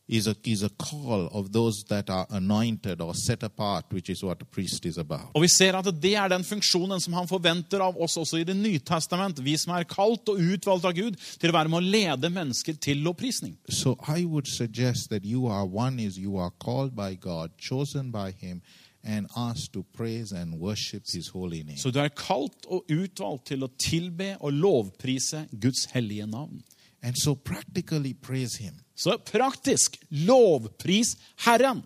is a, is a call of those that are anointed or set apart, which is what a priest is about. Og vi ser at det er den funksjonen som han forventer av oss også i det nye testament. Vi som er kalt og utvalgt av Gud til å være med å lede mennesker til lovprisning. So I would suggest that you are one is you are called by God, chosen by him, and asked to praise and worship his holy name. Så du er kalt og utvalgt til å tilbe og lovprise Guds hellige navn. And so practically praise him. Så praktisk, lovpris Herren.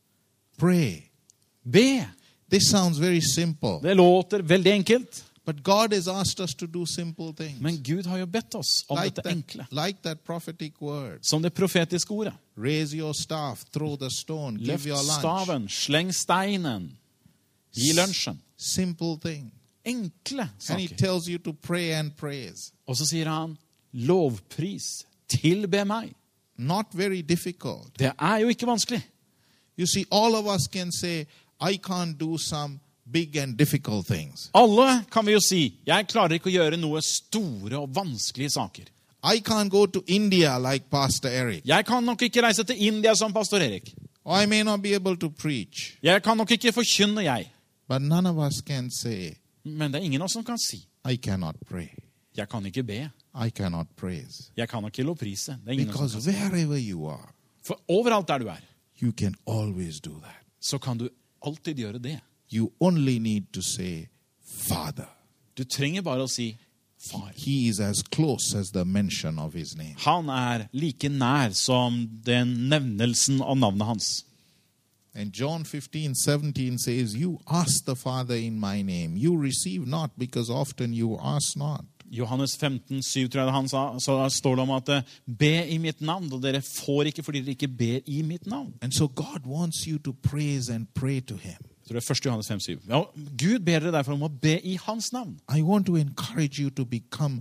Pray. Be. This sounds very simple. Det låter veldig enkelt. But God has asked us to do simple things. Men Gud har jo bedt oss om Like dette that, enkle. like that prophetic word. Som det profetiske ordet. Raise your staff, throw the stone, give Løft your lunch. staven, sleng steinen, gi lunsjen. Simple thing. Enkle And he saker. tells you to pray and praise. Og så sier han, lovpris, tilbe meg. Not very difficult. Det er jo ikke vanskelig. You see, all of us can say, I can't do some big and difficult things. Alle kan vi jo si, jeg klarer ikke å gjøre noe store og vanskelige saker. I can't go to India like Pastor Eric. Jeg kan nok ikke reise til India som pastor Erik. Or I may not be able to preach. Jeg kan nok ikke forkynne jeg. But none of us can say, Men det er ingen av oss som kan si, I cannot pray. jeg kan ikke be. I cannot praise. Jeg kan ikke lovprise. Det er ingen av oss som Because kan si. wherever you are, For overalt der du er, you can always do that. så kan du alltid gjøre det. You only need to say, Father. Du trenger bare å si, far. He is as close as the mention of his name. Han er like nær som den nevnelsen av navnet hans. And John fifteen seventeen says, you ask the Father in my name. You receive not because often you ask not. Johannes femten syv, tror jeg han sa, så står det om at be i mitt navn, og dere får ikke fordi dere ikke ber i mitt navn. And so God wants you to praise and pray to him. Jeg tror det er første Johannes fem syv. Ja, Gud ber dere derfor om å be i hans navn. I want to encourage you to become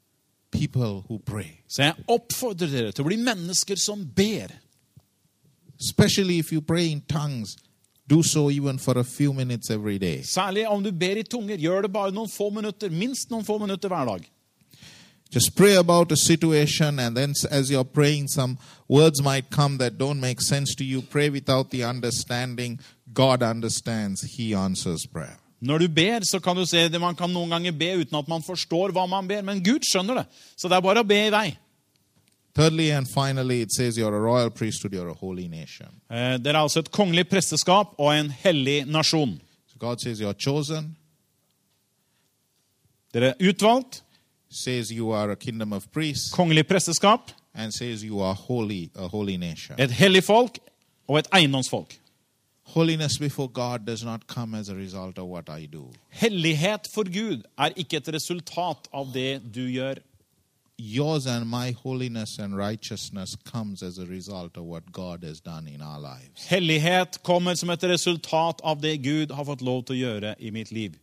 people who pray. Så jeg oppfordrer dere til å bli mennesker som ber. Especially if you pray in tongues, do so even for a few minutes every day. Særlig om du ber i tunger, gjør det bare noen få minutter, minst noen få minutter hver dag. Just pray about a situation, and then as you're praying, some words might come that don't make sense to you. Pray without the understanding. God understands. He answers prayer. Når du ber, så kan du se det man kan noen ganger be uten at man forstår hva man ber, men Gud skjønner det. Så det er bare å be i vei. Thirdly and finally, it says you're a royal priesthood, you're a holy nation. Eh, dere er altså et kongelig presteskap og en hellig nasjon. So God says you're chosen, Dere er utvalgt, says you are a kingdom of priests, kongelig presteskap, and says you are holy, a holy nation. et hellig folk og et eiendomsfolk. Holiness before God does not come as a result of what I do. Hellighet for Gud er ikke et resultat av det du gjør. Yours and my holiness and righteousness comes as a result of what God has done in our lives. Hellighet kommer som et resultat av det Gud har fått lov til å gjøre i mitt liv.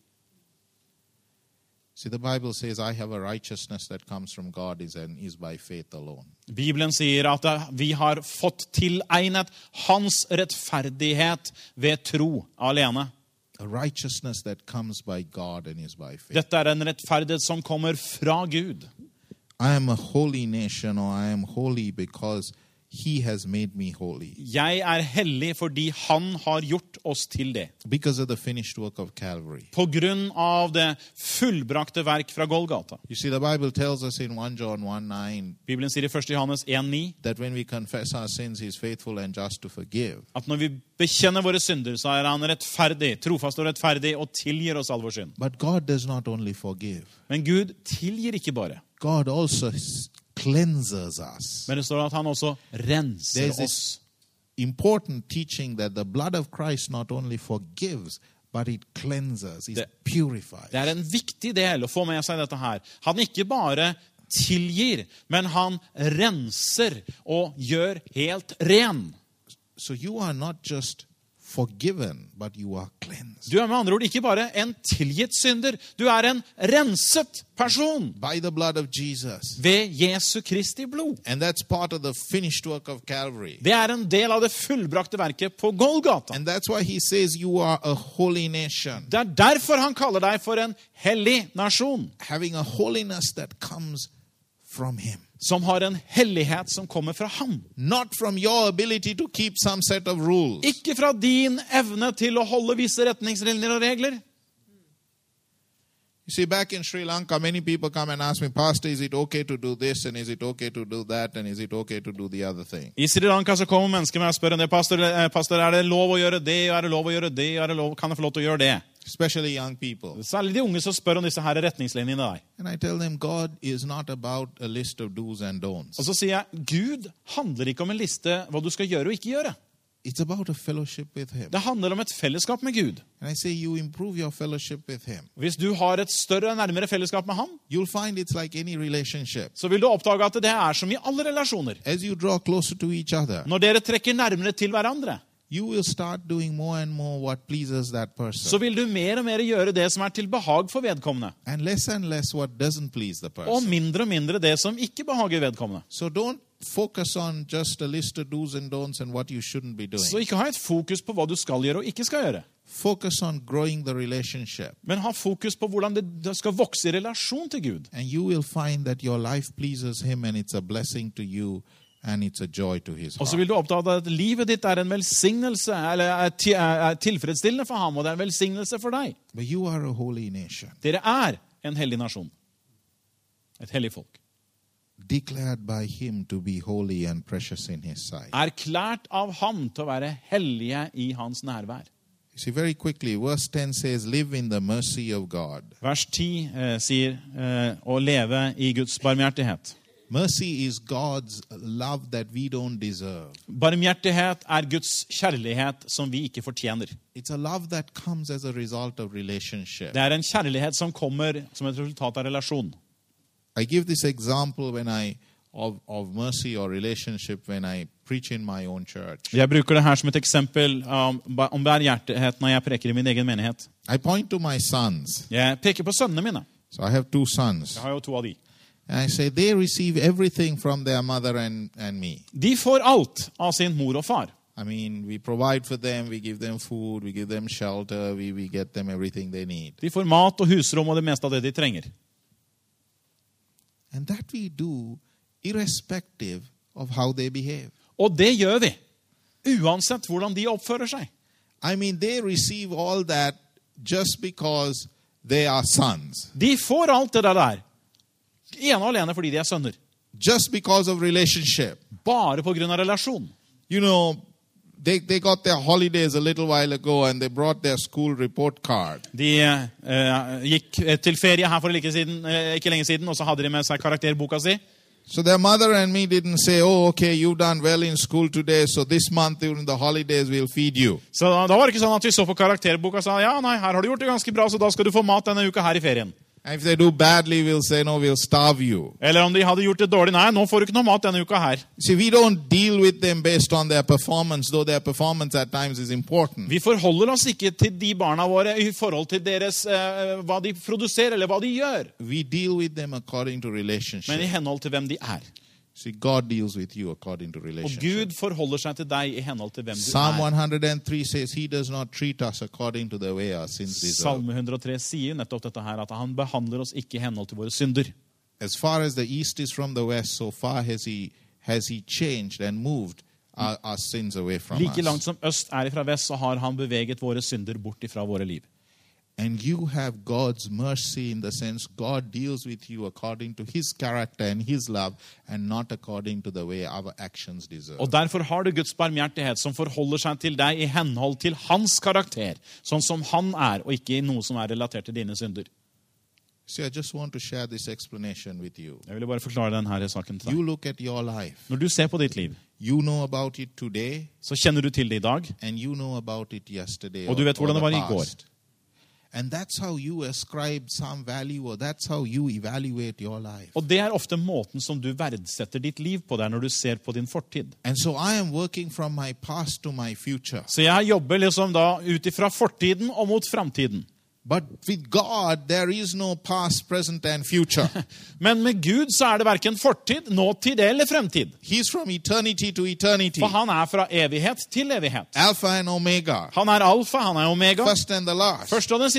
See, the Bible says, I have a righteousness that comes from God is and is by faith alone. Bibelen sier at vi har fått tilegnet hans rettferdighet ved tro alene. A righteousness that comes by God and is by faith. Dette er en rettferdighet som kommer fra Gud. I am a holy nation, or I am holy because He has made me holy. Jeg er hellig fordi han har gjort oss til det. Because of the finished work of Calvary. På grunn av det fullbrakte verk fra Golgata. You see, the Bible tells us in First John one nine Bibelen sier i første Johannes en ni that when we confess our sins, He is faithful and just to forgive. at når vi bekjenner våre synder, så er han rettferdig, trofast og rettferdig, og tilgir oss all vår synd. But God does not only forgive. Men Gud tilgir ikke bare. God also cleanses us. Men det står at han også renser There's oss. this important teaching that the blood of Christ not only forgives, but it cleanses, it Det- purifies. Det er en viktig del å få med seg dette her. Han ikke bare tilgir, men han renser og gjør helt ren. So you are not just forgiven, but you are cleansed. Du er med andre ord ikke bare en tilgitt synder, du er en renset person By the blood of Jesus. ved Jesu Kristi blod. And that's part of the finished work of Calvary. Det er en del av det fullbrakte verket på Golgata. And that's why He says you are a holy nation. Det er derfor han kaller deg for en hellig nasjon, Having a holiness that comes from Him. som har en hellighet som kommer fra ham. Not from your ability to keep some set of rules. Ikke fra din evne til å holde visse retningslinjer og regler. You see, back in Sri Lanka, many people come and ask me, Pastor, is it okay to do this, and is it okay to do that, and is it okay to do the other thing? I Sri Lanka så kommer mennesker med og spør en del, pastor, eh, pastor, er det lov å gjøre det, er det lov å gjøre det, er det lov, kan jeg få lov til å gjøre det? Especially young people. Særlig de unge som spør om disse her retningslinjene der. And I tell them, God is not about a list of do's and don'ts. Og så sier jeg, Gud handler ikke om en liste hva du skal gjøre og ikke gjøre. It's about a fellowship with Him. Det handler om et fellesskap med Gud. And I say, you improve your fellowship with Him. Hvis du har et større og nærmere fellesskap med ham, You'll find it's like any relationship. så vil du oppdage at det er som i alle relasjoner. As you draw closer to each other, Når dere trekker nærmere til hverandre, you will start doing more and more what pleases that så person. vil du mer og mer gjøre det som er til behag for vedkommende. And less and less what doesn't please the Og person. mindre og mindre det som ikke behager vedkommende. So don't focus on just a list of do's and don'ts and what you shouldn't be Så doing. ikke ha et fokus på hva du skal gjøre og ikke skal gjøre. Focus on growing the relationship. Men ha fokus på hvordan det det skal vokse i relasjon til Gud. And you will find that your life pleases Him and it's a blessing to you and it's a joy to His Og så heart. vil du oppdage at livet ditt er en velsignelse, eller er ti- er tilfredsstillende for ham, og det er en velsignelse for deg. But you are a holy nation, Dere er en hellig nasjon. Et hellig folk. declared by Him to be holy and precious in His sight. Erklært av ham til å være hellige i hans nærvær. You see, very quickly, verse ten says, live in the mercy of God. Vers ti eh, sier eh, å leve i Guds barmhjertighet. Mercy is God's love that we don't deserve. Barmhjertighet er Guds kjærlighet som vi ikke fortjener. It's a love that comes as a result of relationship. Det er en kjærlighet som kommer som et resultat av relasjon. I give this example when I of, of mercy or relationship when I preach in my own church. Jeg bruker det her som et eksempel om, om barmhjertighet når jeg preker i min egen menighet. I point to my sons. Jeg peker på sønnene mine. So I have two sons. Jeg har jo to av de. And I say they receive everything from their mother and, and me. De får alt av sin mor og far. I mean, we provide for them, we give them food, we give them shelter, we, we get them everything they need. De får mat og husrom og det meste av det de trenger. And that we do irrespective of how they behave. Og det gjør vi, uansett hvordan de oppfører seg. I mean, they receive all that just because they are sons. De får alt det der, ene og alene fordi de er sønner. Just because of relationship. Bare på grunn av relasjon. You know, they, they got their holidays a little while ago and they brought their school report card. De eh, gikk til ferie her for like siden, eh, ikke lenge siden, og så hadde de med seg karakterboka si. So their mother and me didn't say, oh, okay, you've done well in school today, so this month during the holidays we'll feed you. Så da, da var det ikke sånn at vi så på karakterboka og sa, ja, nei, her har du gjort det ganske bra, så da skal du få mat denne uka her i ferien. And if they do badly, we'll say, no, we'll starve you. Eller om de hadde gjort det dårlig, nei, nå får du ikke noe mat denne uka her. See, we don't deal with them based on their performance, though their performance at times is important. Vi forholder oss ikke til de barna våre i forhold til deres, eh, hva de produserer, eller hva de gjør. We deal with them according to Men i relationship. henhold til hvem de er. See, God deals with you according to Og relationship. Gud forholder seg til deg i henhold til hvem du Psalm er. one hundred three says, he does not treat us according to the way our sins deserve. Salme hundre og tre sier nettopp dette her, at han behandler oss ikke i henhold til våre synder. As far as the east is from the west, so far has he, has he changed and moved our, our sins away from Like langt us. som øst er ifra vest, så har han beveget våre synder bort ifra våre liv. And you have God's mercy in the sense God deals with you according to his character and his love and not according to the way our actions deserve. Og derfor har du Guds barmhjertighet som forholder seg til deg i henhold til hans karakter, sånn som han er, og ikke i noe som er relatert til dine synder. See, I just want to share this explanation with you. Jeg vil bare forklare denne saken til You deg. look at your life. Når du ser på ditt liv, You know about it today så kjenner du til det i dag, and you know about it yesterday og du or, vet or hvordan det var the i går. past. And that's how you ascribe some value or that's how you evaluate your life. Og det er ofte måten som du verdsetter ditt liv på der når du ser på din fortid. And so I am working from my past to my future. Så jeg jobber liksom da ut ifra fortiden og mot framtiden. But with God, there is no past, present, and future. Men med Gud så er det hverken fortid, nåtid eller fremtid. He's from eternity to eternity. For han er fra evighet til evighet. Alpha and Omega. Han er alfa, han er omega, First and the last. først og den siste.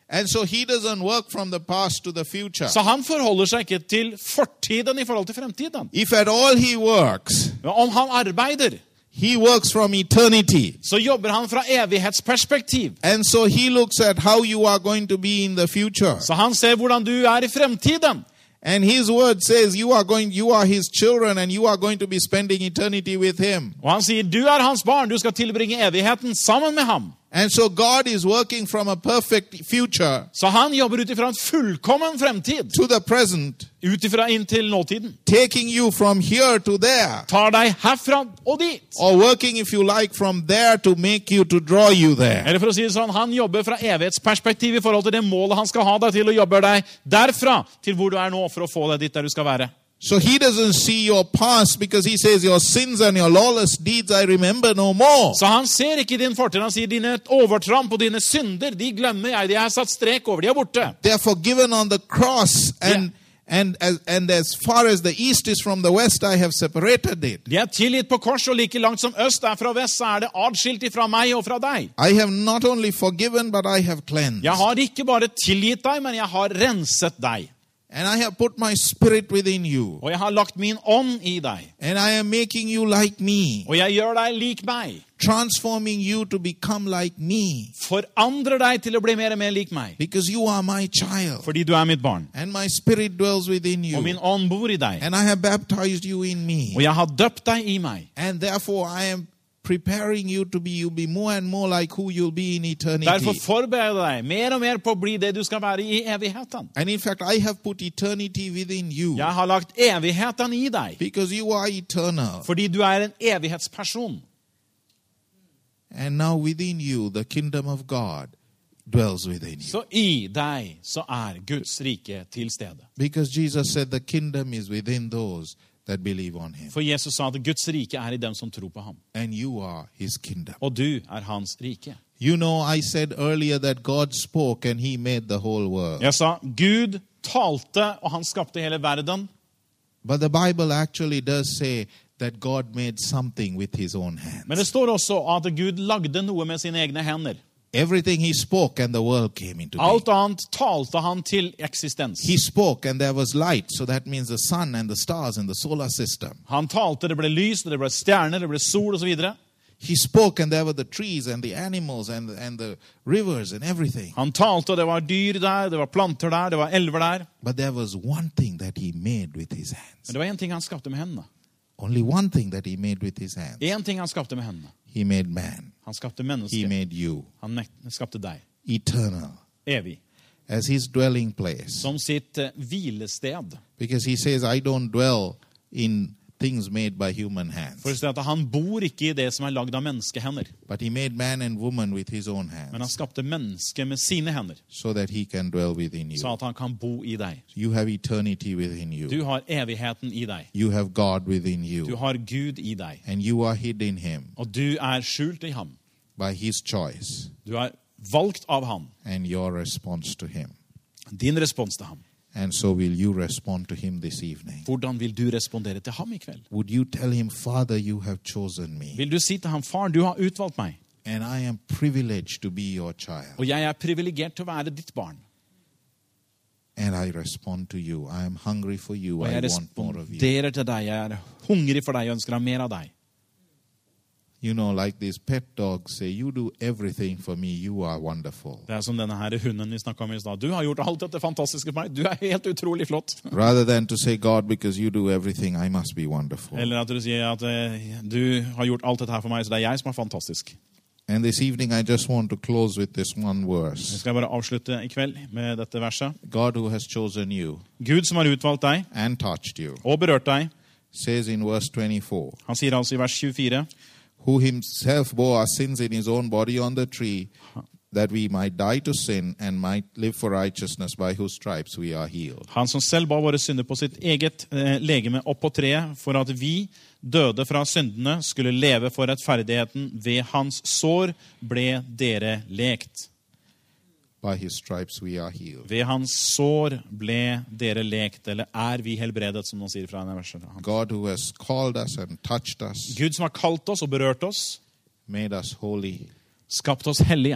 And so he doesn't work from the past to the future. Så han forholder seg ikke til fortiden i forhold til fremtiden. If at all he works, Men om han arbeider, he works from eternity. så jobber han fra evighetsperspektiv. And so he looks at how you are going to be in the future. Så han ser hvordan du er i fremtiden. And his word says you are going, you are his children and you are going to be spending eternity with him. Og han sier, du er hans barn, du skal tilbringe evigheten sammen med ham. And so God is working from a perfect future Så han jobber ut ifra en fullkommen fremtid, to the present, ut ifra inn til nåtiden. taking you from here to there, Tar deg herfra og dit. or working, if you like, from there to make you, to draw you there. Eller for å si det sånn, han jobber fra evighetsperspektiv i forhold til det målet han skal ha deg til, og jobber deg derfra til hvor du er nå for å få deg dit der du skal være. So he doesn't see your past because he says your sins and your lawless deeds I remember no more. Så han ser ikke din fortid, han sier dine overtramp og dine synder, de glemmer jeg, de har satt strek over, de er borte. They are forgiven on the cross, and and as and as far as the east is from the west, I have separated it. De er tilgitt på kors, og like langt som øst er fra vest, så er det adskilt ifra meg og fra deg. I have not only forgiven, but I have cleansed. Jeg har ikke bare tilgitt deg, men jeg har renset deg. And I have put my spirit within you. Og jeg har lagt min ånd i deg. And I am making you like me. Og jeg gjør deg lik meg. Transforming you to become like me. Forandrer deg til å bli mer og mer lik meg. Because you are my child. Fordi du er mitt barn. And my spirit dwells within you. Og min ånd bor i deg. And I have baptized you in me. Og jeg har døpt deg i meg. And therefore I am preparing you to be, you'll be more and more like who you'll be in eternity. Derfor forbereder deg mer og mer på å bli det du skal være i evigheten. And in fact, I have put eternity within you. Jeg har lagt evigheten i deg. Because you are eternal. Fordi du er en evighetsperson. And now within you, the kingdom of God dwells within you. Så i deg så er Guds rike til stede. Because Jesus said the kingdom is within those that believe on him. For Jesus sa at Guds rike er i dem som tror på ham. And you are his kingdom. Og du er hans rike. You know, I said earlier that God spoke and he made the whole world. Jeg sa, Gud talte, og han skapte hele verden. But the Bible actually does say that God made something with his own hands. Men det står også at Gud lagde noe med sine egne hender. Everything he spoke and the world came into being. Alt annet talte han til eksistens. He spoke and there was light, so that means the sun and the stars and the solar system. Han talte, det ble lys, det ble stjerner, det ble sol og så videre. He spoke and there were the trees and the animals and, and the rivers and everything. Han talte, og det var dyr der, det var planter der, det var elver der. But there was one thing that he made with his hands. Men det var en ting han skapte med hendene. Only one thing that he made with his hands. En ting han skapte med hendene. He made man. Han skapte He mennesket. made you. Han nek- skapte deg. Eternal. Evig. As his dwelling place. Som sitt eh, hvilested. Because he says, I don't dwell in things made by human hands. For å si at han bor ikke i det som er lagd av menneskehender. But he made man and woman with his own Men han hands. skapte mennesket med sine hender. So that he can dwell within Så you. at han kan bo i deg. You have eternity within you. Du har evigheten i deg. You have God within Du you. har Gud i deg. And you are hid in him Og du er skjult i ham. by his choice Du er valgt av ham. and your response to him. Din respons til ham. And so will you respond to him this evening. Hvordan vil du respondere til ham i kveld? Would you tell him, Father, you have chosen me, Vil du si til ham, far, du har utvalgt meg, and I am privileged to be your child. og jeg er privilegert til å være ditt barn. And I respond to you. I am hungry for you. Og I jeg want more of you. responderer til deg. Jeg er hungrig for deg og ønsker mer av deg. You know, like these pet dogs say, you do everything for me. You are wonderful. Det er som denne her hunden vi snakket om i stad. Du har gjort alt dette fantastiske for meg. Du er helt utrolig flott. Rather than to say, God, because you do everything, I must be wonderful. Eller at du sier at eh, du har gjort alt dette her for meg, så det er jeg som er fantastisk. And this evening, I just want to close with this one Jeg verse. skal bare avslutte i kveld med dette verset. God who has chosen you Gud som har utvalgt deg and touched you og berørt deg, says in verse twenty-four, han sier altså i vers tjuefire, who himself bore our sins in his own body on the tree, that we might die to sin and might live for righteousness, by whose stripes we are healed. han som selv bar våre synder på sitt eget eh, legeme opp på treet, for at vi, døde fra syndene, skulle leve for rettferdigheten. Ved hans sår ble dere lekt. By his stripes we are healed. Ved hans sår ble dere lekt, eller er vi helbredet, som han sier fra denne verset. God who has called us and touched us, Gud som har kalt oss og berørt oss, made us holy, skapt oss hellige,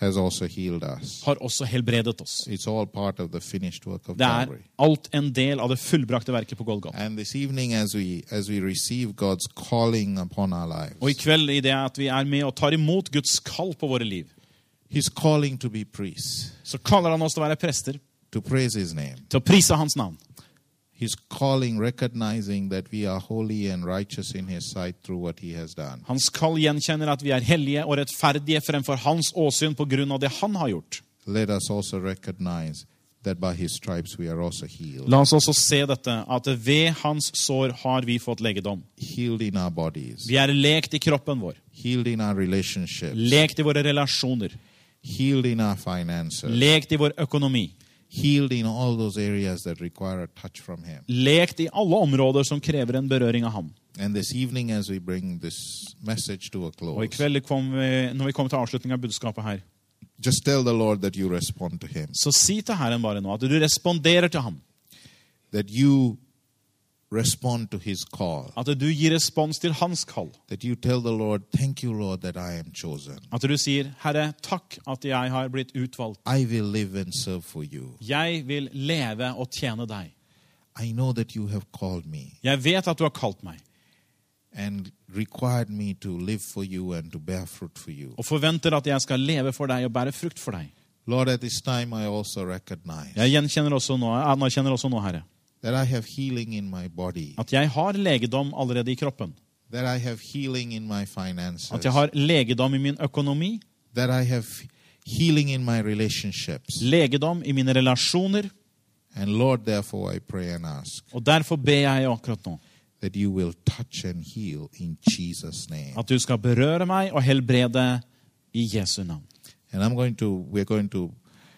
has also healed us. har også helbredet oss. It's all part of the finished work of Det er Calvary. alt en del av det fullbrakte verket på Golgata. And this evening, as we as we receive God's calling upon our lives, Og i kveld, i det at vi er med og tar imot Guds kall på våre liv, He's calling to be priests, så kaller han oss til å være prester, to praise His name. til å prise hans navn. He's calling, recognizing that we are holy and righteous in His sight through what He has done. Hans kall gjenkjenner at vi er hellige og rettferdige fremfor hans åsyn på grunn av det han har gjort. Let us also recognize that by His stripes we are also healed. La oss også se dette, at ved hans sår har vi fått legedom. Healed in our bodies, Vi er lekt i kroppen vår, healed in our relationships, lekt i våre relasjoner, healed in our finances, lekt i vår økonomi, healed in all those areas that require a touch from Him. lekt i alle områder som krever en berøring av ham. And this evening, as we bring this message to a Og i close, kveld, kom vi, når vi kommer til avslutningen av budskapet her, just tell the Lord that you respond to Him, så si til Herren bare nå at du responderer til ham. that you respond to His call, At du gir respons til hans kall. that you tell the Lord, thank you, Lord, that I am chosen. At du sier, Herre, takk at jeg har blitt utvalgt. I will live and serve for you. Jeg vil leve og tjene deg. I know that you have called me Jeg vet at du har kalt meg, and required me to live for you and to bear fruit for you. og forventer at jeg skal leve for deg og bære frukt for deg. Lord, at this time I also recognize Jeg gjenkjenner også nå, jeg anerkjenner også nå, Herre, that I have healing in my body, at jeg har legedom allerede i kroppen. that I have healing in my finances, At jeg har legedom i min økonomi, that I have healing in my relationships. legedom i mine relasjoner, And Lord, therefore I pray and ask og derfor ber jeg akkurat nå that you will touch and heal in Jesus' name. at du skal berøre meg og helbrede i Jesu navn. And I'm going to, we're going to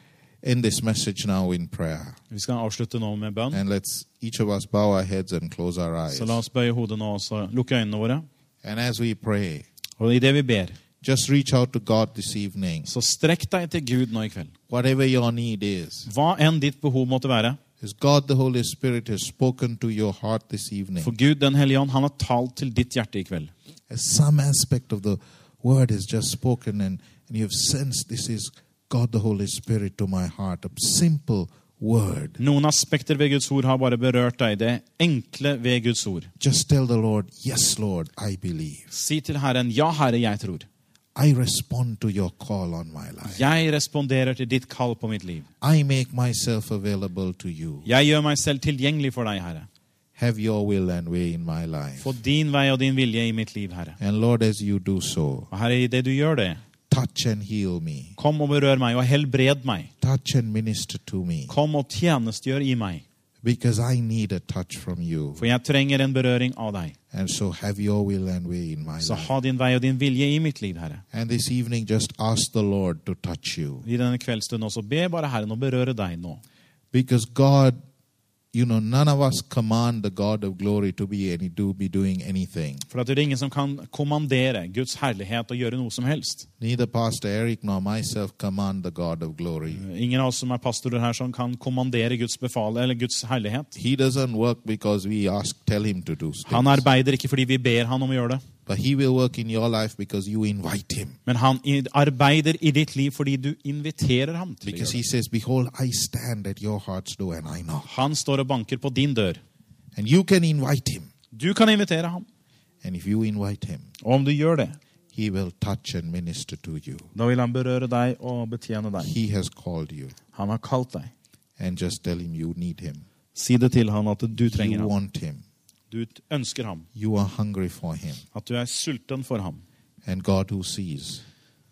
end this message now in prayer. Vi skal avslutte nå med bønn. And let's each of us bow our heads and close our eyes. Så la oss bøye hodet nå og så lukke øynene våre. And as we pray, Og i det vi ber, just reach out to God this evening. så strekk deg til Gud nå i kveld. Whatever your need is, Hva enn ditt behov måtte være. as God the Holy Spirit has spoken to your heart this evening, For Gud, den hellige ånd, han har talt til ditt hjerte i kveld. as some aspect of the word is just spoken and, and you have sensed this is God the Holy Spirit to my heart, a simple word. Noen aspekter ved Guds ord har bare berørt deg. Det enkle ved Guds ord. Just tell the Lord, yes, Lord, I believe. Si til Herren, ja Herre, jeg tror. I respond to your call on my life. Jeg responderer til ditt kall på mitt liv. I make myself available to you. Jeg gjør meg selv tilgjengelig for deg, Herre. Have your will and way in my life. Få din vei og din vilje i mitt liv, Herre. And Lord, as you do so, Og Herre, i det du gjør det, touch and heal me. kom og berør meg og helbred meg. Touch and minister to me. Kom og tjenestgjør i meg. Because I need a touch from you. For jeg trenger en berøring av deg. And so have your will and way in my Så life. ha din vei og din vilje i mitt liv, Herre. And this evening, just ask the Lord to touch you. I denne kveldsstunden også, be bare Herren å berøre deg nå. Because God, you know, none of us command the God of glory to be any do be doing anything. For at det er ingen som kan kommandere Guds herlighet og gjøre noe som helst. Neither Pastor Eric nor myself command the God of glory. Ingen av oss som er pastorer her som kan kommandere Guds befale eller Guds herlighet. He doesn't work because we ask, tell him to do Han things. arbeider ikke fordi vi ber han om å gjøre det. But he will work in your life because you invite him. Men han i- arbeider i ditt liv fordi du inviterer ham til å Because gjøre he det. says, behold, I stand at your heart's door and I knock. Han står og banker på din dør. And you can invite him. Du kan invitere ham. And if you invite him, Og om du gjør det, he will touch and minister to you. da vil han berøre deg og betjene deg. He has called you. Han har kalt deg. And just tell him you need him. Si det til han at du trenger You ham. want him. Du ønsker ham. You are hungry for him. At du er sulten for ham. And God who sees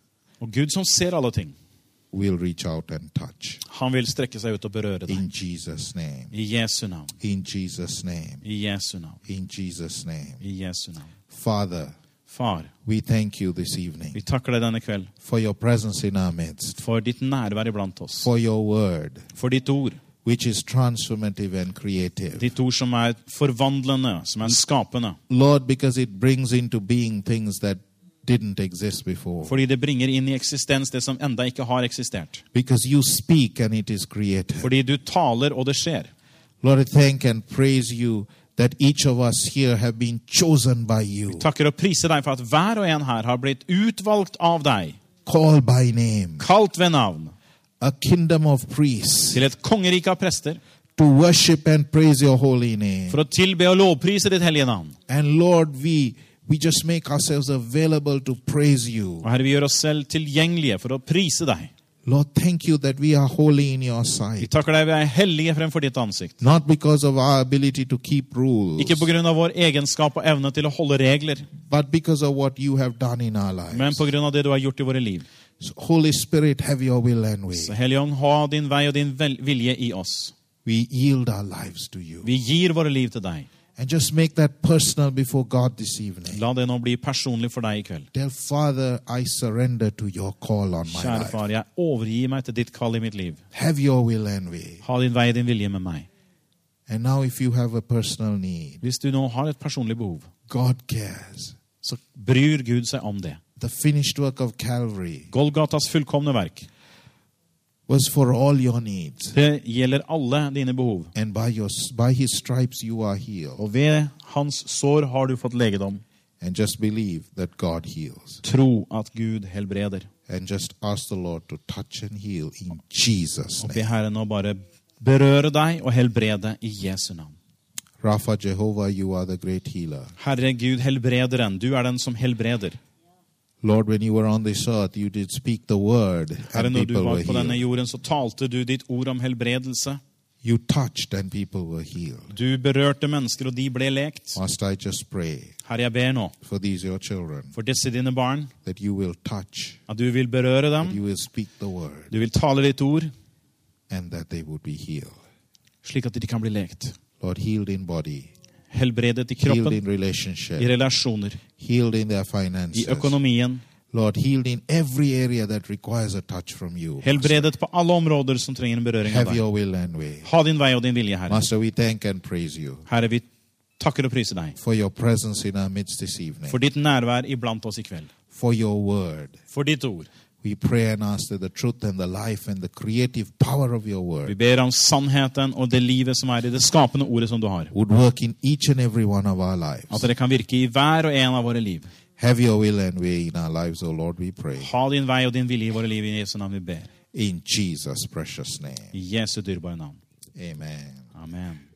Og Gud som ser alle ting, will reach out and touch. han vil strekke seg ut og berøre deg. In Jesus' name. I Jesu navn. In Jesus' name. I Jesu navn. In Jesus' name. I Jesu navn. Father, Far, we thank you this evening vi takker deg denne kveld for your presence in our midst, for ditt nærvær iblant oss. for your word, For ditt ord. which is transformative and creative. Ditt ord som er forvandlende, som er skapende. Lord, because it brings into being things that didn't exist before. Fordi det bringer inn i eksistens det som enda ikke har eksistert. Because you speak and it is created. Fordi du taler, og det skjer. Lord, I thank and praise you that each of us here have been chosen by you, Takker og priser deg for at hver og en her har blitt utvalgt av deg. called by name, kalt ved navn, a kingdom of priests, til et kongerike av prester, to worship and praise your holy name. for å tilbe og lovprise ditt hellige navn. And Lord, we we just make ourselves available to praise you. Og Herre, vi gjør oss selv tilgjengelige for å prise deg. Lord, thank you that we are holy in your Vi sight. takker deg, vi er hellige fremfor ditt ansikt. Not because of our ability to keep rules, Ikke på grunn av vår egenskap og evne til å holde regler, but because of what you have done in our lives. men på grunn av det du har gjort i våre liv. So, Holy Spirit, have your will and way. Så Hellige Ånd, ha din vei og din vel- vilje i oss. We yield our lives to you. Vi gir våre liv til deg. And just make that personal before God this evening. La det nå bli personlig for deg i kveld. Tell Father, I surrender to your call on my Kjære life. far, jeg overgir meg til ditt kall i mitt liv. Have your will and way. Ha din vei og din vilje med meg. And now if you have a personal need, Hvis du nå har et personlig behov, God cares. så bryr Gud seg om det. The finished work of Calvary Golgatas fullkomne verk, was for all your needs. det gjelder alle dine behov. And by your by his stripes you are healed. Og ved hans sår har du fått legedom. And just believe that God heals. Tro at Gud helbreder. And just ask the Lord to touch and heal in Jesus' Og be name. Herren å bare berøre deg og helbrede i Jesu navn. Rapha Jehovah, you are the great healer. Herre Gud, helbrederen. Du er den som helbreder. Lord, when you were on this earth, you did speak the word Herre, and når du people var were på denne healed. jorden, så talte du ditt ord om helbredelse. You touched and people were healed. Du berørte mennesker, og de ble lekt. Must I just pray Herre, jeg ber nå for these your children for disse dine barn, that you will touch, at du vil berøre that dem, you will speak the word, du vil tale ditt ord, and that they would be healed. slik at de kan bli lekt. Lord, healed in body, Helbredet i healed kroppen, in relationship, i relasjoner, healed in their i finances. økonomien. Lord, healed in every area that requires a touch from you. Helbredet på alle områder som trenger en berøring av Have deg. your will and way. Ha din vei og din vilje, Herre. Master, we thank and praise you Herre, vi takker og priser deg for your presence in our midst this evening, for ditt nærvær iblant oss i kveld. for your word. For ditt ord. We pray and ask that the truth and the life and the creative power of your Vi word ber om sannheten og det livet som er i det skapende ordet som du har. would work in each and every one of our lives. At det kan virke i hver og en av våre liv. Have your will and way in our lives, O Lord, we pray. Ha din vei og din vilje i våre liv i Jesu navn vi ber. In Jesus' precious name. I Jesu dyrebare navn. Amen. Amen.